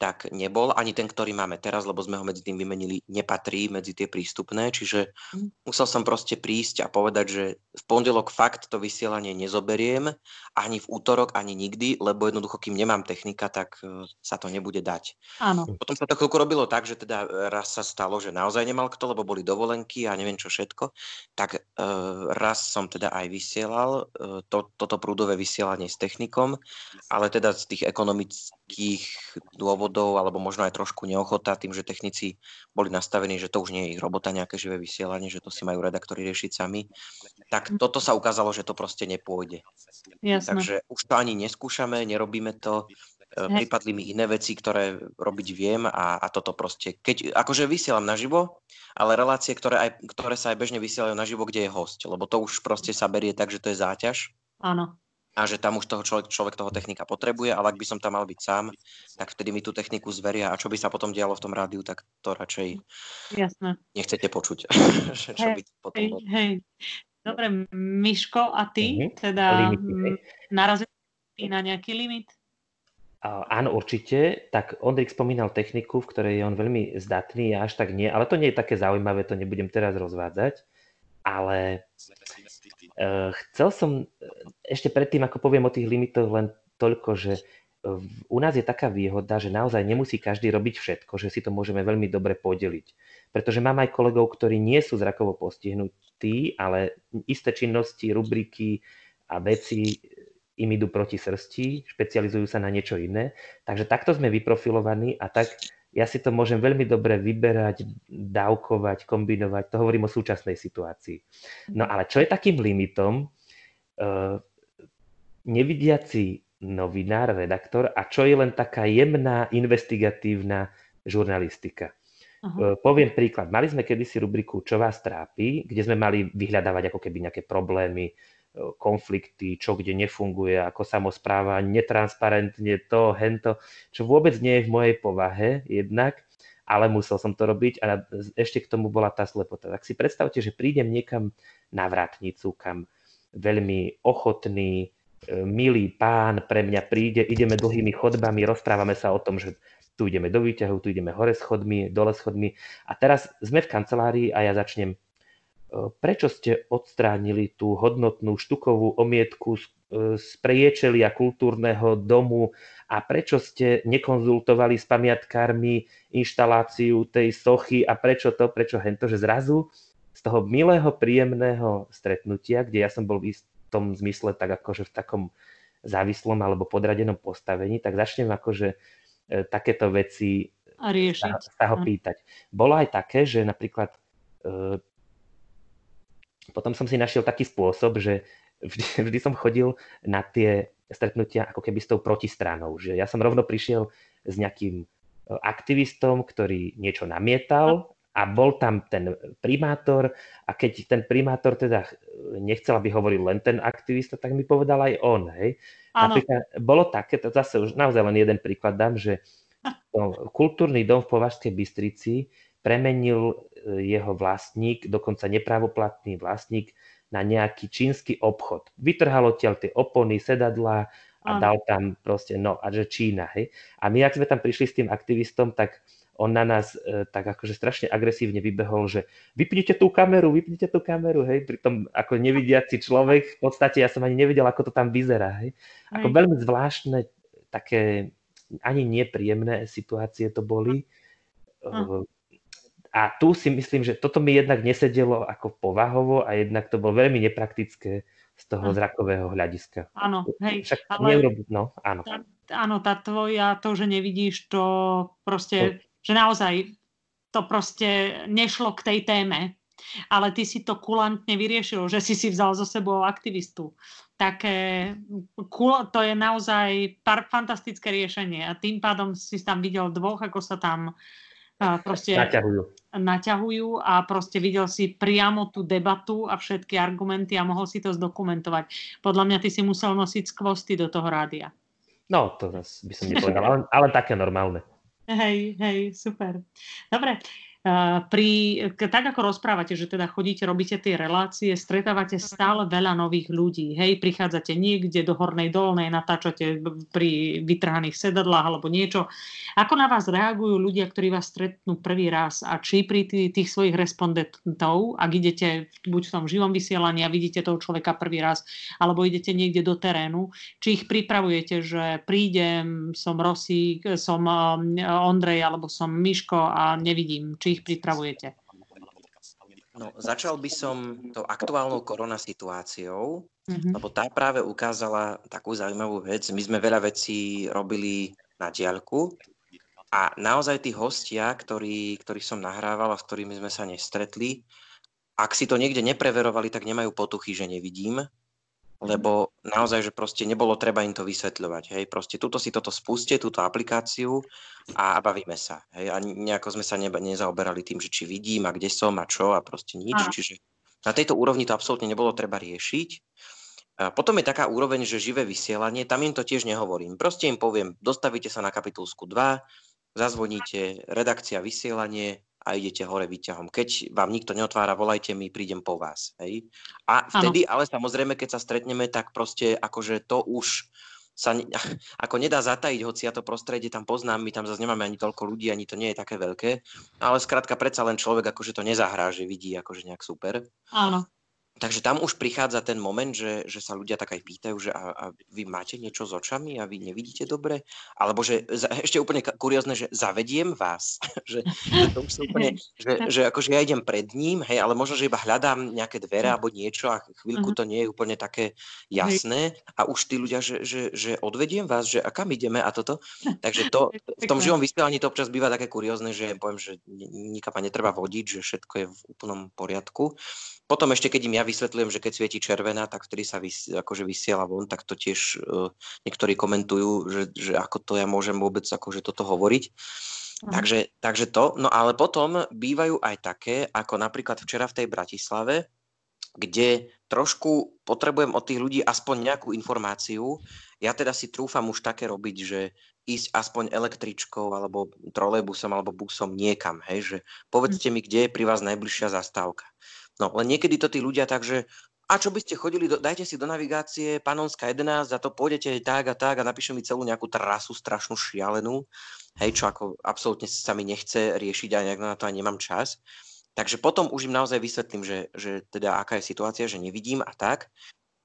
tak nebol. Ani ten, ktorý máme teraz, lebo sme ho medzi tým vymenili, nepatrí medzi tie prístupné. Čiže musel som proste prísť a povedať, že v pondelok fakt to vysielanie nezoberiem, ani v útorok, ani nikdy, lebo jednoducho, kým nemám technika, tak sa to nebude dať. Áno. Potom sa to chvíľku robilo tak, že teda raz sa stalo, že naozaj nemal kto, lebo boli dovolenky a neviem čo všetko. Tak raz som teda aj vysielal toto prúdové vysielanie s technikom, ale teda z tých ekonomických dôvodov, alebo možno aj trošku neochota, tým, že technici boli nastavení, že to už nie je ich robota, nejaké živé vysielanie, že to si majú redaktori riešiť sami. Tak toto sa ukázalo, že to proste nepôjde. Jasné. Takže už to ani neskúšame, nerobíme to. Pripadli mi iné veci, ktoré robiť viem a toto proste, keď akože vysielam naživo, ale relácie, ktoré sa aj bežne vysielajú naživo, kde je hosť, lebo to už proste sa berie tak, že to je záťaž. Áno. A že tam už toho človek toho technika potrebuje, ale ak by som tam mal byť sám, tak vtedy mi tú techniku zveria a čo by sa potom dialo v tom rádiu, tak to radšej Jasné. Nechcete počuť. Čo by potom bolo. Hej. Dobre, Miško, a ty? Teda narazil na nejaký limit? Áno, určite. Tak Ondrik spomínal techniku, v ktorej je on veľmi zdatný, ja až tak nie, ale to nie je také zaujímavé, to nebudem teraz rozvádzať. Ale chcel som ešte predtým, ako poviem o tých limitoch, len toľko, že u nás je taká výhoda, že naozaj nemusí každý robiť všetko, že si to môžeme veľmi dobre podeliť. Pretože mám aj kolegov, ktorí nie sú zrakovo postihnutí, ale isté činnosti, rubriky a veci im idú proti srsti, špecializujú sa na niečo iné. Takže takto sme vyprofilovaní a tak ja si to môžem veľmi dobre vyberať, dávkovať, kombinovať. To hovorím o súčasnej situácii. No ale čo je takým limitom? Nevidiaci novinár, redaktor a čo je len taká jemná, investigatívna žurnalistika. Poviem príklad. Mali sme kedysi rubriku Čo vás trápi, kde sme mali vyhľadávať ako keby nejaké problémy, konflikty, čo kde nefunguje, ako samospráva, netransparentne to, hento, čo vôbec nie je v mojej povahe jednak, ale musel som to robiť a ešte k tomu bola tá slepota. Tak si predstavte, že prídem niekam na vratnicu, kam veľmi ochotný, milý pán pre mňa príde, ideme dlhými chodbami, rozprávame sa o tom, že tu ideme do výťahu, tu ideme hore schodmi, dole schodmi a teraz sme v kancelárii a ja začnem: prečo ste odstránili tú hodnotnú štukovú omietku z priečelia kultúrneho domu a prečo ste nekonzultovali s pamiatkármi inštaláciu tej sochy a prečo to, prečo hento, že zrazu z toho milého, príjemného stretnutia, kde ja som bol v istom zmysle tak akože v takom závislom alebo podradenom postavení, tak začnem akože takéto veci sa ho pýtať. Bolo aj také, že napríklad potom som si našiel taký spôsob, že vždy som chodil na tie stretnutia ako keby s tou protistranou. Že ja som rovno prišiel s nejakým aktivistom, ktorý niečo namietal a bol tam ten primátor a keď ten primátor teda nechcel, aby hovoril len ten aktivista, tak mi povedal aj on. Hej. Napríklad bolo také, to zase už naozaj len jeden príklad dám, že kultúrny dom v Považskej Bystrici premenil jeho vlastník, dokonca nepravoplatný vlastník, na nejaký čínsky obchod. Vytrhal odtiaľ tie opony, sedadlá a dal tam proste, no a že Čína, hej. A my, ak sme tam prišli s tým aktivistom, tak on na nás tak akože strašne agresívne vybehol, že vypnite tú kameru, hej. Pritom ako nevidiaci človek, v podstate ja som ani nevedel, ako to tam vyzerá, hej. Ako veľmi zvláštne, také ani nepríjemné situácie to boli. A tu si myslím, že toto mi jednak nesedelo ako povahovo a jednak to bolo veľmi nepraktické z toho zrakového hľadiska. Áno, hej. Však áno. Áno, tá tvoja, to, že nevidíš, to proste, že naozaj to proste nešlo k tej téme, ale ty si to kulantne vyriešil, že si vzal zo sebou aktivistu. Také, to je naozaj fantastické riešenie a tým pádom si tam videl dvoch, ako sa tam proste naťahujú a proste videl si priamo tú debatu a všetky argumenty a mohol si to zdokumentovať. Podľa mňa ty si musel nosiť skvosty do toho rádia. No, to by som nepovedal, ale také normálne. Hej, super. Dobre, Tak ako rozprávate, že teda chodíte, robíte tie relácie, stretávate stále veľa nových ľudí. Hej, prichádzate niekde do Hornej Dolnej, natáčate pri vytrhaných sedadlách alebo niečo. Ako na vás reagujú ľudia, ktorí vás stretnú prvý raz a či pri tých svojich respondentov, ak idete buď v tom živom vysielaní a vidíte toho človeka prvý raz, alebo idete niekde do terénu, či ich pripravujete, že prídem, som Rosík, som Ondrej alebo som Miško a nevidím, či ich pripravujete? No, začal by som tou aktuálnou korona situáciou, lebo tá práve ukázala takú zaujímavú vec. My sme veľa vecí robili na diaľku a naozaj tí hostia, ktorých som nahrával a s ktorými sme sa nestretli, ak si to niekde nepreverovali, tak nemajú potuchy, že nevidím, lebo naozaj, že proste nebolo treba im to vysvetľovať. Hej, proste túto si toto spustie, túto aplikáciu a bavíme sa. Hej, a nejako sme sa nezaoberali tým, že či vidím a kde som a čo a proste nič. Čiže na tejto úrovni to absolútne nebolo treba riešiť. A potom je taká úroveň, že živé vysielanie, tam im to tiež nehovorím. Proste im poviem, dostavíte sa na Kapitulsku 2, zazvoníte, redakcia vysielanie, a idete hore výťahom. Keď vám nikto neotvára, volajte mi, prídem po vás. Hej? A vtedy, ale samozrejme, keď sa stretneme, tak proste akože to už sa ako nedá zatajiť, hoci ja to prostredie tam poznám, my tam zase nemáme ani toľko ľudí, ani to nie je také veľké, ale skrátka predsa len človek akože to nezahrá, že vidí akože nejak super. Áno. Takže tam už prichádza ten moment, že sa ľudia tak aj pýtajú, že a vy máte niečo s očami a vy nevidíte dobre? Alebo že ešte úplne kuriózne, že zavediem vás. že to už sú úplne, že akože ja idem pred ním, hej, ale možno, že iba hľadám nejaké dvere alebo niečo a chvíľku to nie je úplne také jasné a už tí ľudia, že odvediem vás, že a kam ideme a toto. Takže to v tom živom vysielaní to občas býva také kuriózne, že poviem, že nikam netreba vodiť, že všetko je v úplnom poriadku. Potom ešte, keď im ja vysvetľujem, že keď svieti červená, tak vtedy sa akože vysiela von, tak to tiež niektorí komentujú, že ako to ja môžem vôbec akože toto hovoriť. Takže to. No ale potom bývajú aj také, ako napríklad včera v tej Bratislave, kde trošku potrebujem od tých ľudí aspoň nejakú informáciu. Ja teda si trúfam už také robiť, že ísť aspoň električkou alebo trolejbusom alebo busom niekam. Hej, že povedzte mi, kde je pri vás najbližšia zastávka. No, len niekedy to tí ľudia tak, že a čo by ste chodili, dajte si do navigácie Panonská 11 a to pôjdete tak a napíšu mi celú nejakú trasu strašnú šialenú, hej, čo ako absolútne sa mi nechce riešiť a nejak na to aj nemám čas. Takže potom už im naozaj vysvetlím, že teda aká je situácia, že nevidím a tak.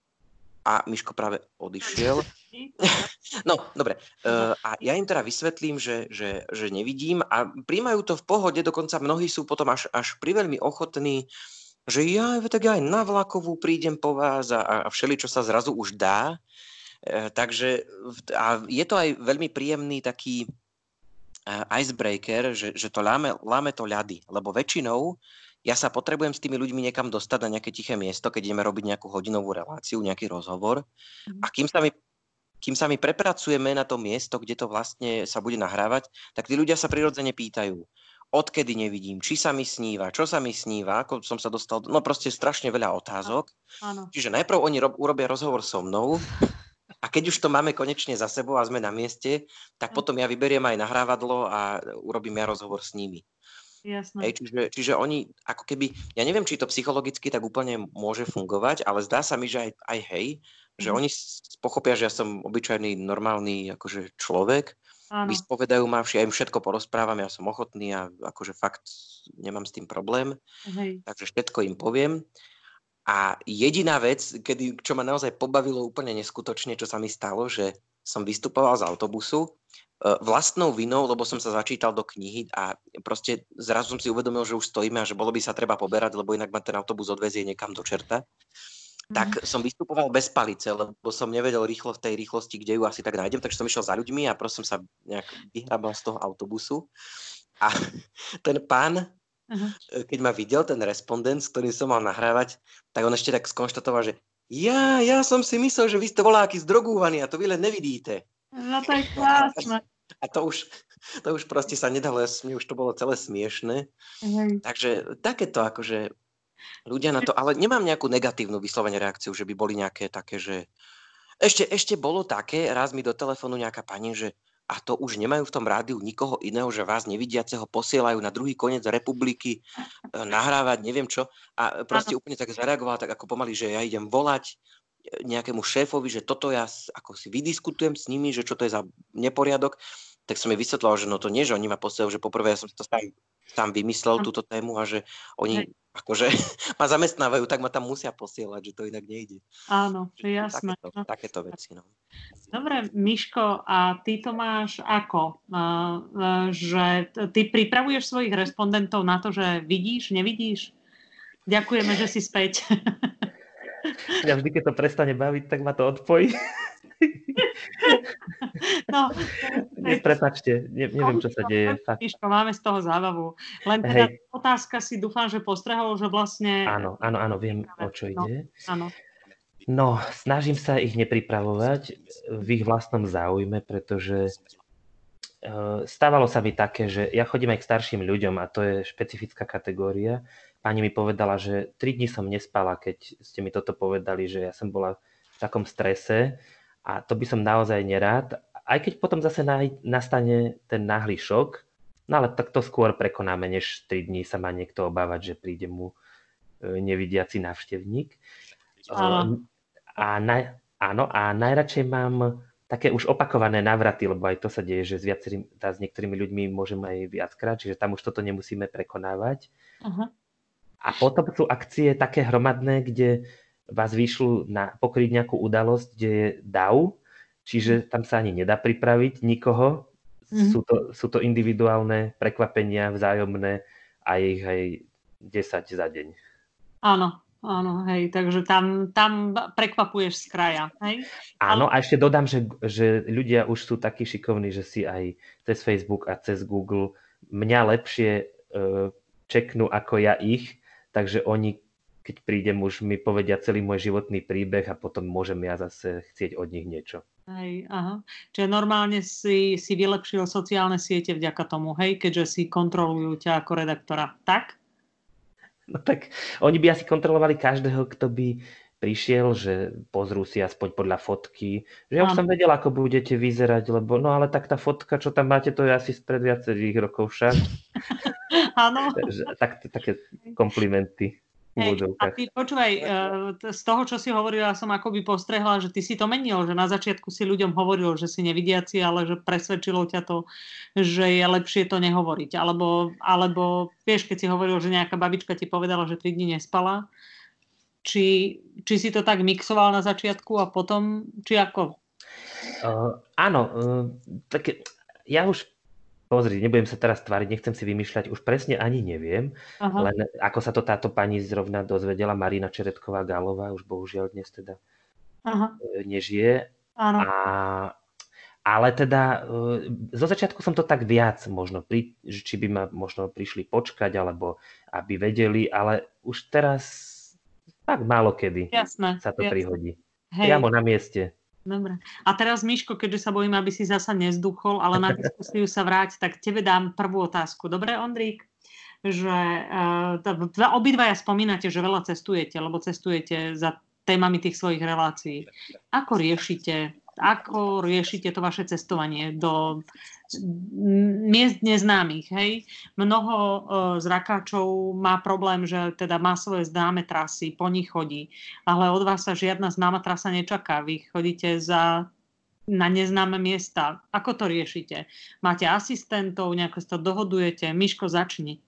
A Miško práve odišiel. No, dobre. A ja im teda vysvetlím, že nevidím a príjmajú to v pohode, dokonca mnohí sú potom až priveľmi ochotní, že tak ja aj na vlakovú prídem po vás a všeli, čo sa zrazu už dá. Takže a je to aj veľmi príjemný taký icebreaker, že to láme to ľady, lebo väčšinou ja sa potrebujem s tými ľuďmi niekam dostať na nejaké tiché miesto, keď ideme robiť nejakú hodinovú reláciu, nejaký rozhovor. A kým sa my prepracujeme na to miesto, kde to vlastne sa bude nahrávať, tak tí ľudia sa prirodzene pýtajú, odkedy nevidím, či sa mi sníva, čo sa mi sníva, ako som sa dostal, no proste strašne veľa otázok. Áno. Čiže najprv oni urobia rozhovor so mnou a keď už to máme konečne za sebou a sme na mieste, tak potom ja vyberiem aj nahrávadlo a urobím ja rozhovor s nimi. Jasné. Čiže oni, ako keby, ja neviem, či to psychologicky tak úplne môže fungovať, ale zdá sa mi, že aj hej, že oni pochopia, že ja som obyčajný, normálny akože človek, vyspovedajú ma, ja im všetko porozprávam, ja som ochotný a akože fakt nemám s tým problém, takže všetko im poviem. A jediná vec, čo ma naozaj pobavilo úplne neskutočne, čo sa mi stalo, že som vystupoval z autobusu vlastnou vinou, lebo som sa začítal do knihy a proste zrazu som si uvedomil, že už stojíme a že bolo by sa treba poberať, lebo inak ma ten autobus odvezie niekam do čerta. Tak som vystupoval bez palice, lebo som nevedel rýchlo v tej rýchlosti, kde ju asi tak nájdem, takže som išiel za ľuďmi a proste som sa nejak vyhrabal z toho autobusu. A ten pán, keď ma videl, ten respondent, s ktorým som mal nahrávať, tak on ešte tak skonštatoval, že ja som si myslel, že vy ste voláky zdrogúvaní a to vy len nevidíte. No to je krásne. A to už proste sa nedalo, mne už to bolo celé smiešné. Takže takéto akože ľudia na to, ale nemám nejakú negatívnu vyslovene reakciu, že by boli nejaké také, že ešte bolo také, raz mi do telefónu nejaká pani, že a to už nemajú v tom rádiu nikoho iného, že vás nevidiaceho posielajú na druhý koniec republiky nahrávať, neviem čo. A proste úplne tak zareagovala, tak ako pomaly, že ja idem volať nejakému šéfovi, že toto ja ako si vydiskutujem s nimi, že čo to je za neporiadok. Tak som mi vysvetlal, že no to nie, že oni ma posielajú, že poprvé ja som to sám vymyslel túto tému a že oni akože ma zamestnávajú, tak ma tam musia posielať, že to inak nejde. Áno, jasné. Takéto veci, no. Dobre, Miško, a ty to máš ako? Že ty pripravuješ svojich respondentov na to, že vidíš, nevidíš? Ďakujeme, že si späť. Ja vždy, keď to prestane baviť, tak ma to odpojí. No, prepáčte, neviem, čo sa deje. Miško, máme z toho zábavu. Len teda otázka si dúfam, že postrehol, že vlastne... Áno, viem, o čo ide. Áno. No, snažím sa ich nepripravovať v ich vlastnom záujme, pretože stávalo sa mi také, že ja chodím aj k starším ľuďom a to je špecifická kategória. Pani mi povedala, že 3 dní som nespala, keď ste mi toto povedali, že ja som bola v takom strese a to by som naozaj nerád. Aj keď potom zase nastane ten náhly šok, no ale tak to skôr prekonáme, než 3 dní sa má niekto obávať, že príde mu nevidiaci návštevník. A najradšej mám také už opakované návraty, lebo aj to sa deje, že s niektorými ľuďmi môžem aj viackrát, čiže tam už toto nemusíme prekonávať. Uh-huh. A potom sú akcie také hromadné, kde vás vyšľú pokryť nejakú udalosť, kde je dav, čiže tam sa ani nedá pripraviť nikoho. Mm-hmm. Sú to individuálne prekvapenia, vzájomné a je ich aj 10 za deň. Áno, hej, takže tam prekvapuješ z kraja, hej? Áno, a ešte dodám, že ľudia už sú takí šikovní, že si aj cez Facebook a cez Google mňa lepšie čeknú ako ja ich, takže oni, keď prídem, už mi povedia celý môj životný príbeh a potom môžem ja zase chcieť od nich niečo. Hej, aha. Čiže normálne si vylepšil sociálne siete vďaka tomu, hej, keďže si kontrolujú ťa ako redaktora, tak? No tak oni by asi kontrolovali každého, kto by prišiel, že pozrú si aspoň podľa fotky, že ja už som vedela, ako budete vyzerať, lebo no ale tak tá fotka, čo tam máte, to je asi spred viacerých rokov však. Áno. Také komplimenty. A ty počúvaj, z toho, čo si hovorila, som akoby postrehla, že ty si to menil, že na začiatku si ľuďom hovoril, že si nevidiaci, ale že presvedčilo ťa to, že je lepšie to nehovoriť. Alebo vieš, keď si hovoril, že nejaká babička ti povedala, že 3 dní nespala, či si to tak mixoval na začiatku a potom, či ako? Áno, tak ja už pozri, nebudem sa teraz tváriť, nechcem si vymýšľať, už presne ani neviem, len ako sa to táto pani zrovna dozvedela, Marina Čeretková-Gálová, už bohužiaľ dnes teda nežije. Áno. Ale teda zo začiatku som to tak viac možno, či by ma možno prišli počkať, alebo aby vedeli, ale už teraz tak málo kedy sa to prihodí. Priamo na mieste. Dobre. A teraz, Miško, keďže sa bojím, aby si zasa nezduchol, ale na diskusiu sa vráť, tak tebe dám prvú otázku. Dobre, Ondrík? Že obidvaja spomínate, že veľa cestujete, lebo cestujete za témami tých svojich relácií. Ako riešite to vaše cestovanie do miest neznámych, hej? Mnoho zrakáčov má problém, že teda má svoje známe trasy, po nich chodí, ale od vás sa žiadna známa trasa nečaká. Vy chodíte na neznáme miesta. Ako to riešite? Máte asistentov, nejako sa to dohodujete? Miško, začni.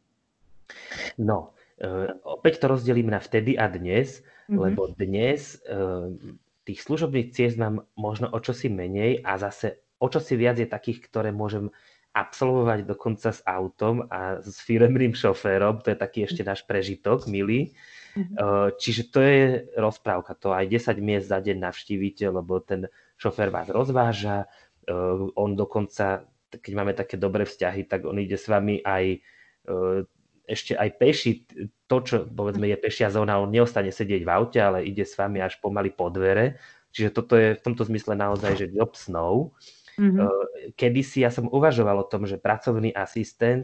No, opäť to rozdelím na vtedy a dnes, lebo dnes tých služobných ciest mám možno o čosi menej a zase o čosi viac je takých, ktoré môžem absolvovať dokonca s autom a s firemným šoférom. To je taký ešte náš prežitok, milý. Čiže to je rozprávka. To aj 10 miest za deň navštívite, lebo ten šofér vás rozváža. On dokonca, keď máme také dobré vzťahy, tak on ide s vami aj ešte aj peši. To, čo povedzme je pešia zóna, on neostane sedieť v aute, ale ide s vami až pomaly po dvere. Čiže toto je v tomto zmysle naozaj, že job snov. Kedysi ja som uvažoval o tom, že pracovný asistent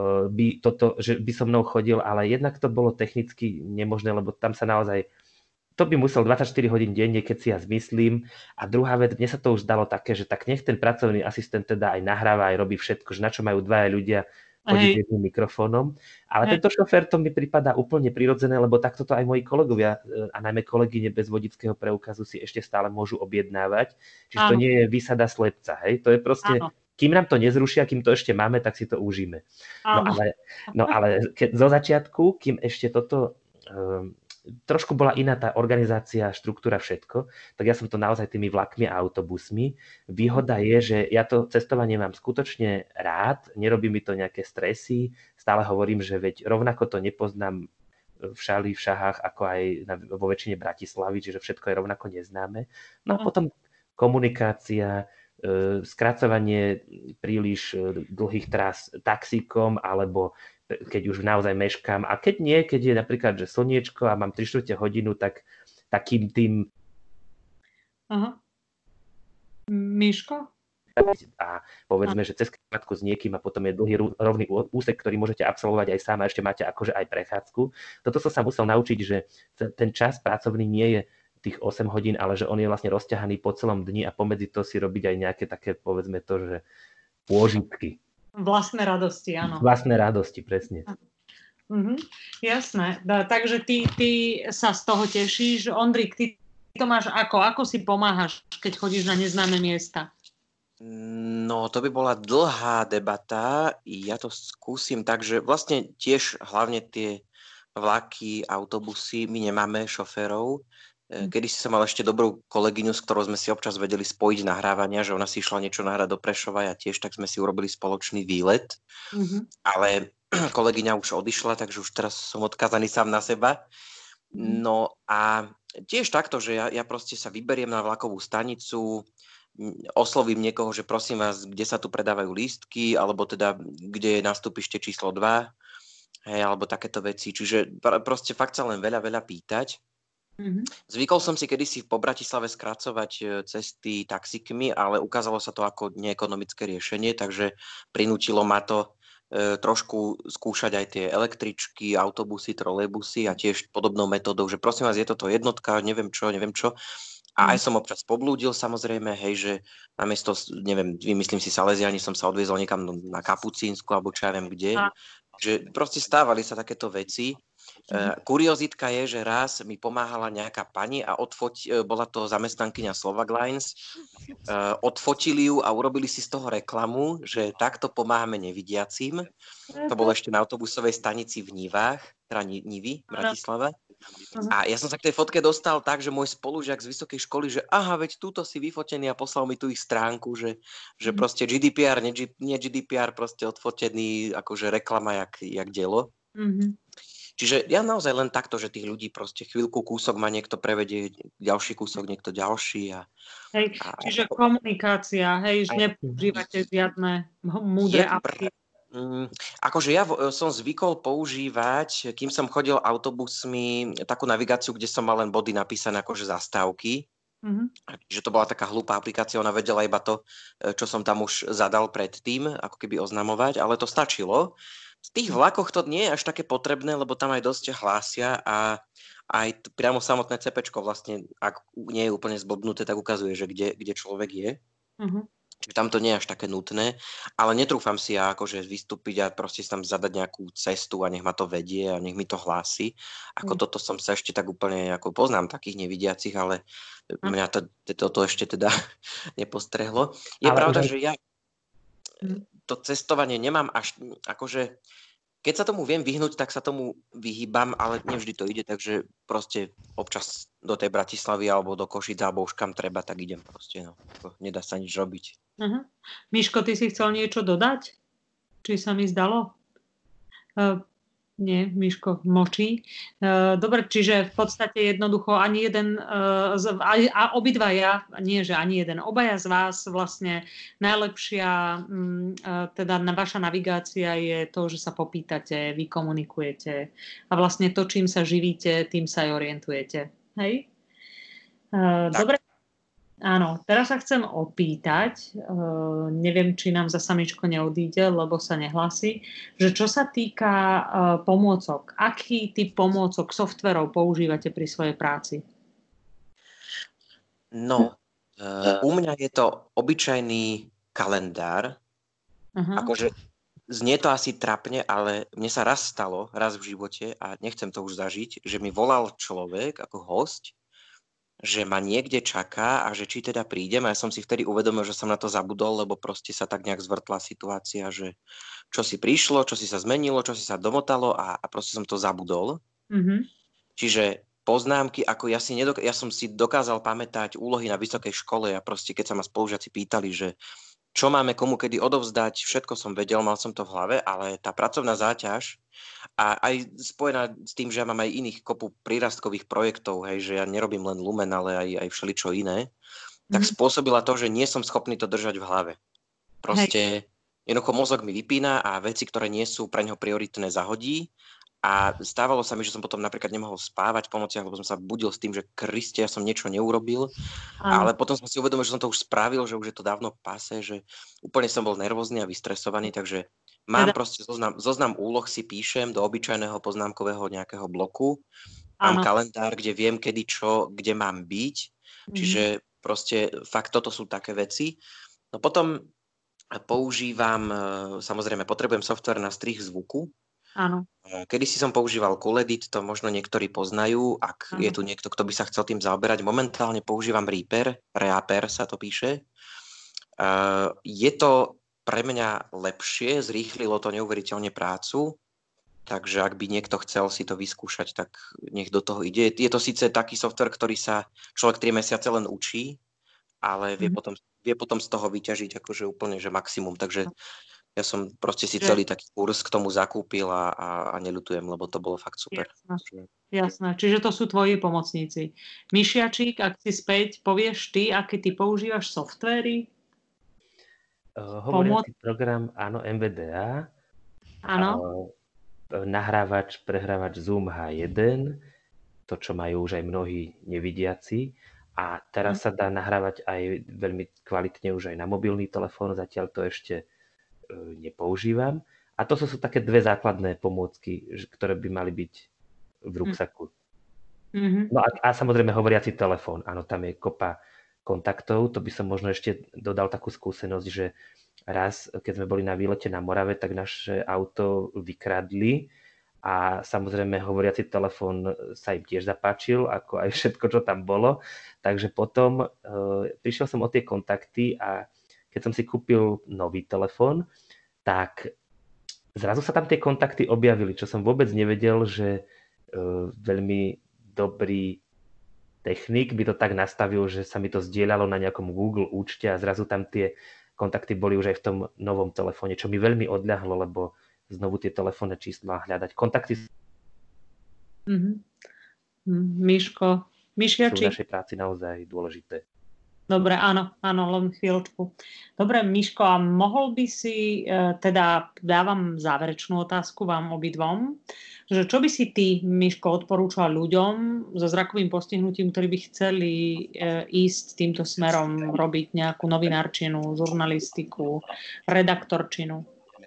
že by so mnou chodil, ale jednak to bolo technicky nemožné, lebo tam sa naozaj to by musel 24 hodín denne, keď si ja zmyslím. A druhá vec, mne sa to už zdalo také, že tak nech ten pracovný asistent teda aj nahráva, aj robí všetko, že na čo majú dvaja ľudia chodiť s jedným mikrofónom. Ale tento šofér, to mi pripadá úplne prirodzené, lebo takto to aj moji kolegovia a najmä kolegyne bez vodičského preukazu si ešte stále môžu objednávať. Čiže to nie je výsada slepca, hej? To je proste, kým nám to nezrušia, kým to ešte máme, tak si to užíme. No ale zo začiatku, kým ešte toto trošku bola iná tá organizácia, štruktúra, všetko, tak ja som to naozaj tými vlakmi a autobusmi. Výhoda je, že ja to cestovanie mám skutočne rád, nerobí mi to nejaké stresy, stále hovorím, že veď rovnako to nepoznám v šali, v šahách, ako aj vo väčšine Bratislavy, čiže všetko je rovnako neznáme. No a potom komunikácia, skracovanie príliš dlhých trás taxíkom, alebo keď už naozaj meškám. A keď nie, keď je napríklad, že slniečko a mám 3/4 hodinu, tak takým tým... Aha. Miško? A povedzme, že cez krátku s niekým a potom je dlhý rovný úsek, ktorý môžete absolvovať aj sám a ešte máte akože aj prechádzku. Toto som sa musel naučiť, že ten čas pracovný nie je tých 8 hodín, ale že on je vlastne rozťahaný po celom dni a pomedzi to si robiť aj nejaké také, povedzme to, že pôžitky. Vlastné radosti, áno. Vlastné radosti, presne. Jasné. Takže ty sa z toho tešíš. Ondrik, ty to máš ako? Ako si pomáhaš, keď chodíš na neznáme miesta? No, to by bola dlhá debata. Ja to skúsim tak, že vlastne tiež hlavne tie vlaky, autobusy, my nemáme šoférov. Kedysi som mal ešte dobrú kolegyňu, s ktorou sme si občas vedeli spojiť nahrávania, že ona si išla niečo nahrať do Prešova, ja tiež, tak sme si urobili spoločný výlet. Ale kolegyňa už odišla, takže už teraz som odkázaný sám na seba. No a tiež takto, že ja proste sa vyberiem na vlakovú stanicu, oslovím niekoho, že prosím vás, kde sa tu predávajú lístky, alebo teda, kde je nastúpište číslo 2, hej, alebo takéto veci. Čiže proste fakt sa len veľa pýtať. Zvykol som si kedysi po Bratislave skracovať cesty taxikmi, ale ukázalo sa to ako neekonomické riešenie, takže prinútilo ma to trošku skúšať aj tie električky, autobusy, trolejbusy a tiež podobnou metódou, že prosím vás, je toto jednotka, neviem čo. A aj som občas poblúdil, samozrejme, hej, že namiesto, neviem, vymyslím si Salesiani, som sa odviezol niekam na Kapucínsku, alebo čo ja viem kde. Že proste stávali sa takéto veci. Kuriozitka je, že raz mi pomáhala nejaká pani a bola to zamestnankyňa Slovak Lines, odfotili ju a urobili si z toho reklamu, že takto pomáhame nevidiacim. To bolo ešte na autobusovej stanici v Nivách, teda Nivy, Bratislava. A ja som sa k tej fotke dostal tak, že môj spolužiak z vysokej školy, že aha, veď túto si vyfotený a poslal mi tu ich stránku, že proste GDPR, nie GDPR, proste odfotený, akože reklama jak dielo. Čiže ja naozaj len takto, že tých ľudí proste chvíľku, kúsok ma niekto prevedie, ďalší kúsok niekto ďalší. Čiže komunikácia, že nepoužívate žiadne múdre apky. Akože ja som zvykol používať, kým som chodil autobusmi, takú navigáciu, kde som mal len body napísané akože zastávky. Že to bola taká hlúpá aplikácia, ona vedela iba to, čo som tam už zadal predtým, ako keby oznamovať, ale to stačilo. V tých vlakoch to nie je až také potrebné, lebo tam aj dosť hlásia a aj priamo samotné CPčko vlastne, ak nie je úplne zblbnuté, tak ukazuje, že kde človek je. Čiže tam to nie je až také nutné, ale netrúfam si ja akože vystúpiť a proste tam zadať nejakú cestu a nech ma to vedie a nech mi to hlási. Ako toto som sa ešte tak úplne, ako poznám takých nevidiacich, ale mňa toto ešte teda nepostrehlo. Je pravda, že ja to cestovanie nemám až, akože keď sa tomu viem vyhnúť, tak sa tomu vyhýbam, ale nevždy to ide, takže proste občas do tej Bratislavy alebo do Košic alebo už kam treba, tak idem proste, no. Nedá sa nič robiť. Miško, ty si chcel niečo dodať? Či sa mi zdalo? Nie, Miško močí. Dobre, čiže v podstate jednoducho ani jeden a obidvaja, nie že ani jeden, obaja z vás vlastne najlepšia teda vaša navigácia je to, že sa popýtate, vy komunikujete a vlastne to, čím sa živíte, tým sa aj orientujete. Hej? Dobre. Áno, teraz sa chcem opýtať, neviem, či nám za samičko neodíde, lebo sa nehlasí, že čo sa týka pomôcok, aký typ pomôcok, softverov používate pri svojej práci? No, u mňa je to obyčajný kalendár. Akože znie to asi trapne, ale mne sa raz v živote, a nechcem to už zažiť, že mi volal človek ako hosť, že ma niekde čaká a že či teda prídem. A ja som si vtedy uvedomil, že som na to zabudol, lebo proste sa tak nejak zvrtla situácia, že čo si prišlo, čo si sa zmenilo, čo si sa domotalo a proste som to zabudol. Čiže poznámky, ako ja som si dokázal pamätať úlohy na vysokej škole a proste keď sa ma spolužiaci pýtali, že čo máme komu kedy odovzdať, všetko som vedel, mal som to v hlave, ale tá pracovná záťaž a aj spojená s tým, že ja mám aj iných kopu prírastkových projektov, hej, že ja nerobím len Lumen, ale aj všeličo iné, tak spôsobila to, že nie som schopný to držať v hlave. Proste jednoducho mozog mi vypína a veci, ktoré nie sú pre ňoho prioritné, zahodí. A stávalo sa mi, že som potom napríklad nemohol spávať po nociach, lebo som sa budil s tým, že Kriste, ja som niečo neurobil. Ale potom som si uvedomil, že som to už spravil, že už je to dávno pase, že úplne som bol nervózny a vystresovaný, takže mám proste zoznam úloh, si píšem do obyčajného poznámkového nejakého bloku. Mám kalendár, kde viem, kedy čo, kde mám byť. Čiže proste fakt toto sú také veci. No potom používam, samozrejme, potrebujem software na strih zvuku. Áno. Kedysi som používal Cooledit, to možno niektorí poznajú, ak je tu niekto, kto by sa chcel tým zaoberať. Momentálne používam Reaper sa to píše. Je to pre mňa lepšie, zrýchlilo to neuveriteľne prácu, takže ak by niekto chcel si to vyskúšať, tak nech do toho ide. Je to síce taký software, ktorý sa človek 3 mesiace len učí, ale vie potom z toho vyťažiť akože úplne že maximum, takže ja som proste si celý taký kurz k tomu zakúpil a neľutujem, lebo to bolo fakt super. Jasné. Čiže to sú tvoji pomocníci. Mišiačík, ak si späť, povieš ty, aké ty používaš softvéry? Hovoriaci program, áno, MVDA. Áno. Nahrávač, prehrávač Zoom H1, to, čo majú už aj mnohí nevidiaci. A teraz sa dá nahrávať aj veľmi kvalitne už aj na mobilný telefón, zatiaľ to ešte nepoužívam. A to sú také 2 základné pomôcky, ktoré by mali byť v ruksaku. No a samozrejme hovoriaci telefón. Áno, tam je kopa kontaktov. To by som možno ešte dodal takú skúsenosť, že raz, keď sme boli na výlete na Morave, tak naše auto vykradli a samozrejme hovoriaci telefón sa im tiež zapáčil, ako aj všetko, čo tam bolo. Takže potom prišiel som o tie kontakty a keď som si kúpil nový telefón, tak zrazu sa tam tie kontakty objavili, čo som vôbec nevedel, že veľmi dobrý technik by to tak nastavil, že sa mi to zdieľalo na nejakom Google účte a zrazu tam tie kontakty boli už aj v tom novom telefóne, čo mi veľmi odľahlo, lebo znovu tie telefónne čísla hľadať. Kontakty Mišiačík. sú v našej práci naozaj dôležité. Dobre, áno, len chvíľočku. Dobre, Miško, a mohol by si, teda dávam záverečnú otázku vám obidvom, že čo by si ty, Miško, odporúčal ľuďom so zrakovým postihnutím, ktorí by chceli ísť týmto smerom, robiť nejakú novinárčinu, žurnalistiku, redaktorčinu?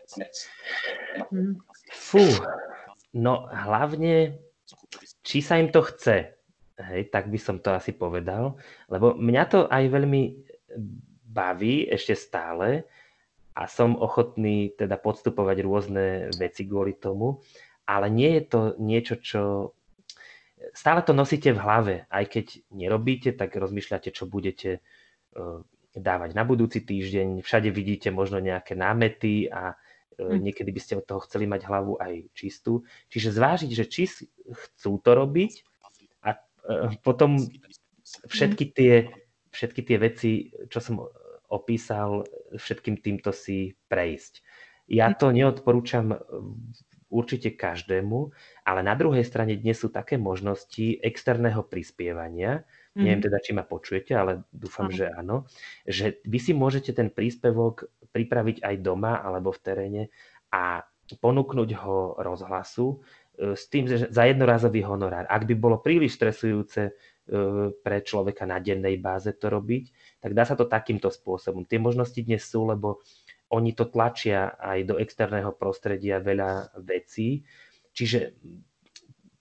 No hlavne, či sa im to chce. Hej, tak by som to asi povedal, lebo mňa to aj veľmi baví ešte stále a som ochotný teda podstupovať rôzne veci kvôli tomu, ale nie je to niečo, čo stále to nosíte v hlave, aj keď nerobíte, tak rozmýšľate, čo budete dávať na budúci týždeň, všade vidíte možno nejaké námety a niekedy by ste od toho chceli mať hlavu aj čistú, čiže zvážiť, že či chcú to robiť. Potom všetky tie veci, čo som opísal, všetkým týmto si prejsť. Ja to neodporúčam určite každému, ale na druhej strane dnes sú také možnosti externého prispievania, neviem teda, či ma počujete, ale dúfam, že áno, že vy si môžete ten príspevok pripraviť aj doma alebo v teréne a ponúknuť ho rozhlasu, s tým, že za jednorázový honorár. Ak by bolo príliš stresujúce pre človeka na dennej báze to robiť, tak dá sa to takýmto spôsobom. Tie možnosti dnes sú, lebo oni to tlačia aj do externého prostredia veľa vecí. Čiže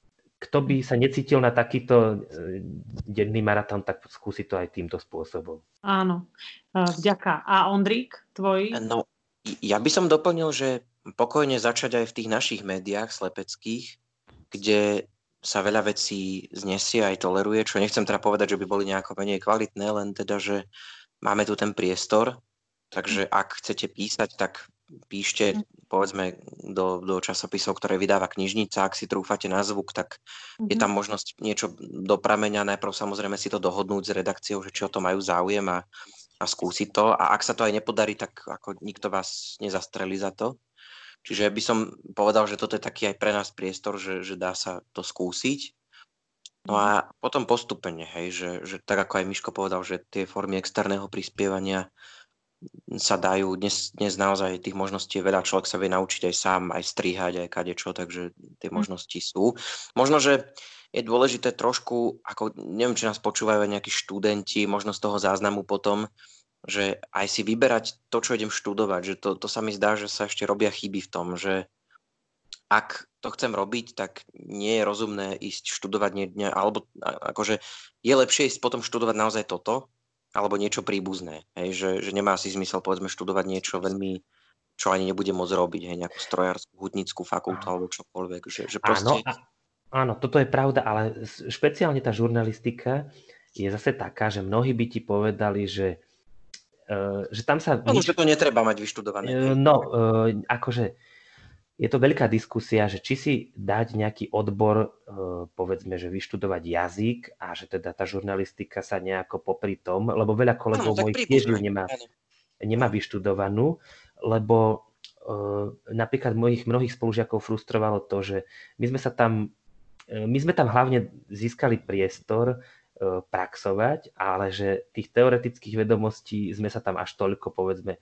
kto by sa necítil na takýto denný maratón, tak skúsi to aj týmto spôsobom. Áno, vďaka. A Ondrík, tvoj? No, ja by som doplnil, že pokojne začať aj v tých našich médiách slepeckých, kde sa veľa vecí znesie aj toleruje, čo nechcem teda povedať, že by boli nejako menej kvalitné, len teda, že máme tu ten priestor, takže ak chcete písať, tak píšte, povedzme, do časopisov, ktoré vydáva knižnica, ak si trúfate na zvuk, tak je tam možnosť niečo do prameňa, najprv samozrejme si to dohodnúť s redakciou, že či o to majú záujem a skúsiť to, a ak sa to aj nepodarí, tak ako nikto vás nezastrelí za to. Čiže by som povedal, že toto je taký aj pre nás priestor, že dá sa to skúsiť. No a potom postupne, hej, že tak ako aj Miško povedal, že tie formy externého prispievania sa dajú, dnes naozaj tých možností je veľa, človek sa vie naučiť aj sám, aj strihať, aj kadečo, takže tie možnosti sú. Možno, že je dôležité trošku, ako neviem, či nás počúvajú aj nejakí študenti, možno z toho záznamu potom, že aj si vyberať to, čo idem študovať, že to sa mi zdá, že sa ešte robia chyby v tom, že ak to chcem robiť, tak nie je rozumné ísť študovať alebo akože je lepšie ísť potom študovať naozaj toto, alebo niečo príbuzné, hej, že nemá si zmysel, povedzme, študovať niečo veľmi, čo ani nebude môcť robiť, hej, nejakú strojárskú, hutnickú fakultu alebo čokoľvek, že proste... Áno, toto je pravda, ale špeciálne tá žurnalistika je zase taká, že mnohí by ti povedali, že tam sa... Že to netreba mať vyštudované. Akože je to veľká diskusia, že či si dať nejaký odbor, povedzme, že vyštudovať jazyk a že teda tá žurnalistika sa nejako popri tom, lebo veľa kolegov mojich tiež ju nemá vyštudovanú, lebo napríklad mnohých spolužiakov frustrovalo to, že my sme tam hlavne získali priestor praxovať, ale že tých teoretických vedomostí sme sa tam až toľko, povedzme...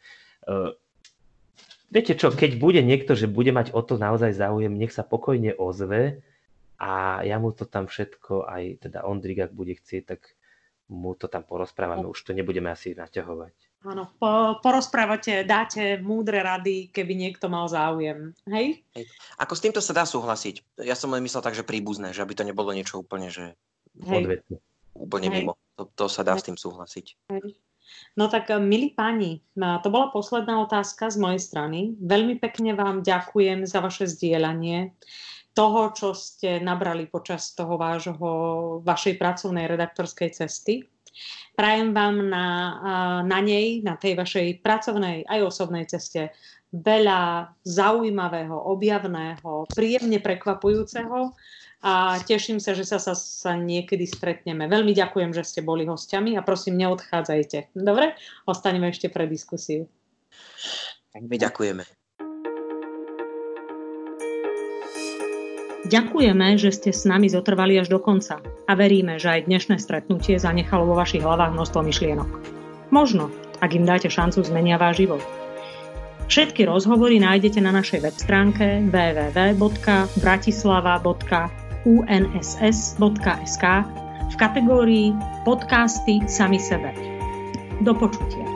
Viete čo, keď bude niekto, že bude mať o to naozaj záujem, nech sa pokojne ozve a ja mu to tam všetko, aj teda Ondrík, ak bude chcieť, tak mu to tam porozprávame, už to nebudeme asi naťahovať. Áno, porozprávate, dáte múdre rady, keby niekto mal záujem, hej? Ako s týmto sa dá súhlasiť? Ja som len myslel tak, že príbuzné, že aby to nebolo niečo úplne, že... Odvetné. Úplne mimo. To sa dá s tým súhlasiť. Hej. No tak, milí páni, to bola posledná otázka z mojej strany. Veľmi pekne vám ďakujem za vaše zdieľanie toho, čo ste nabrali počas toho vašej pracovnej redaktorskej cesty. Prajem vám na nej, na tej vašej pracovnej aj osobnej ceste veľa zaujímavého, objavného, príjemne prekvapujúceho a teším sa, že sa niekedy stretneme. Veľmi ďakujem, že ste boli hostiami a prosím, neodchádzajte. Dobre? Ostaneme ešte pre diskusiu. Tak my ďakujeme. Ďakujeme, že ste s nami zotrvali až do konca a veríme, že aj dnešné stretnutie zanechalo vo vašich hlavách množstvo myšlienok. Možno, ak im dáte šancu, zmenia váš život. Všetky rozhovory nájdete na našej web stránke www.bratislava.unss.sk v kategórii Podcasty sami sebe. Do počutia.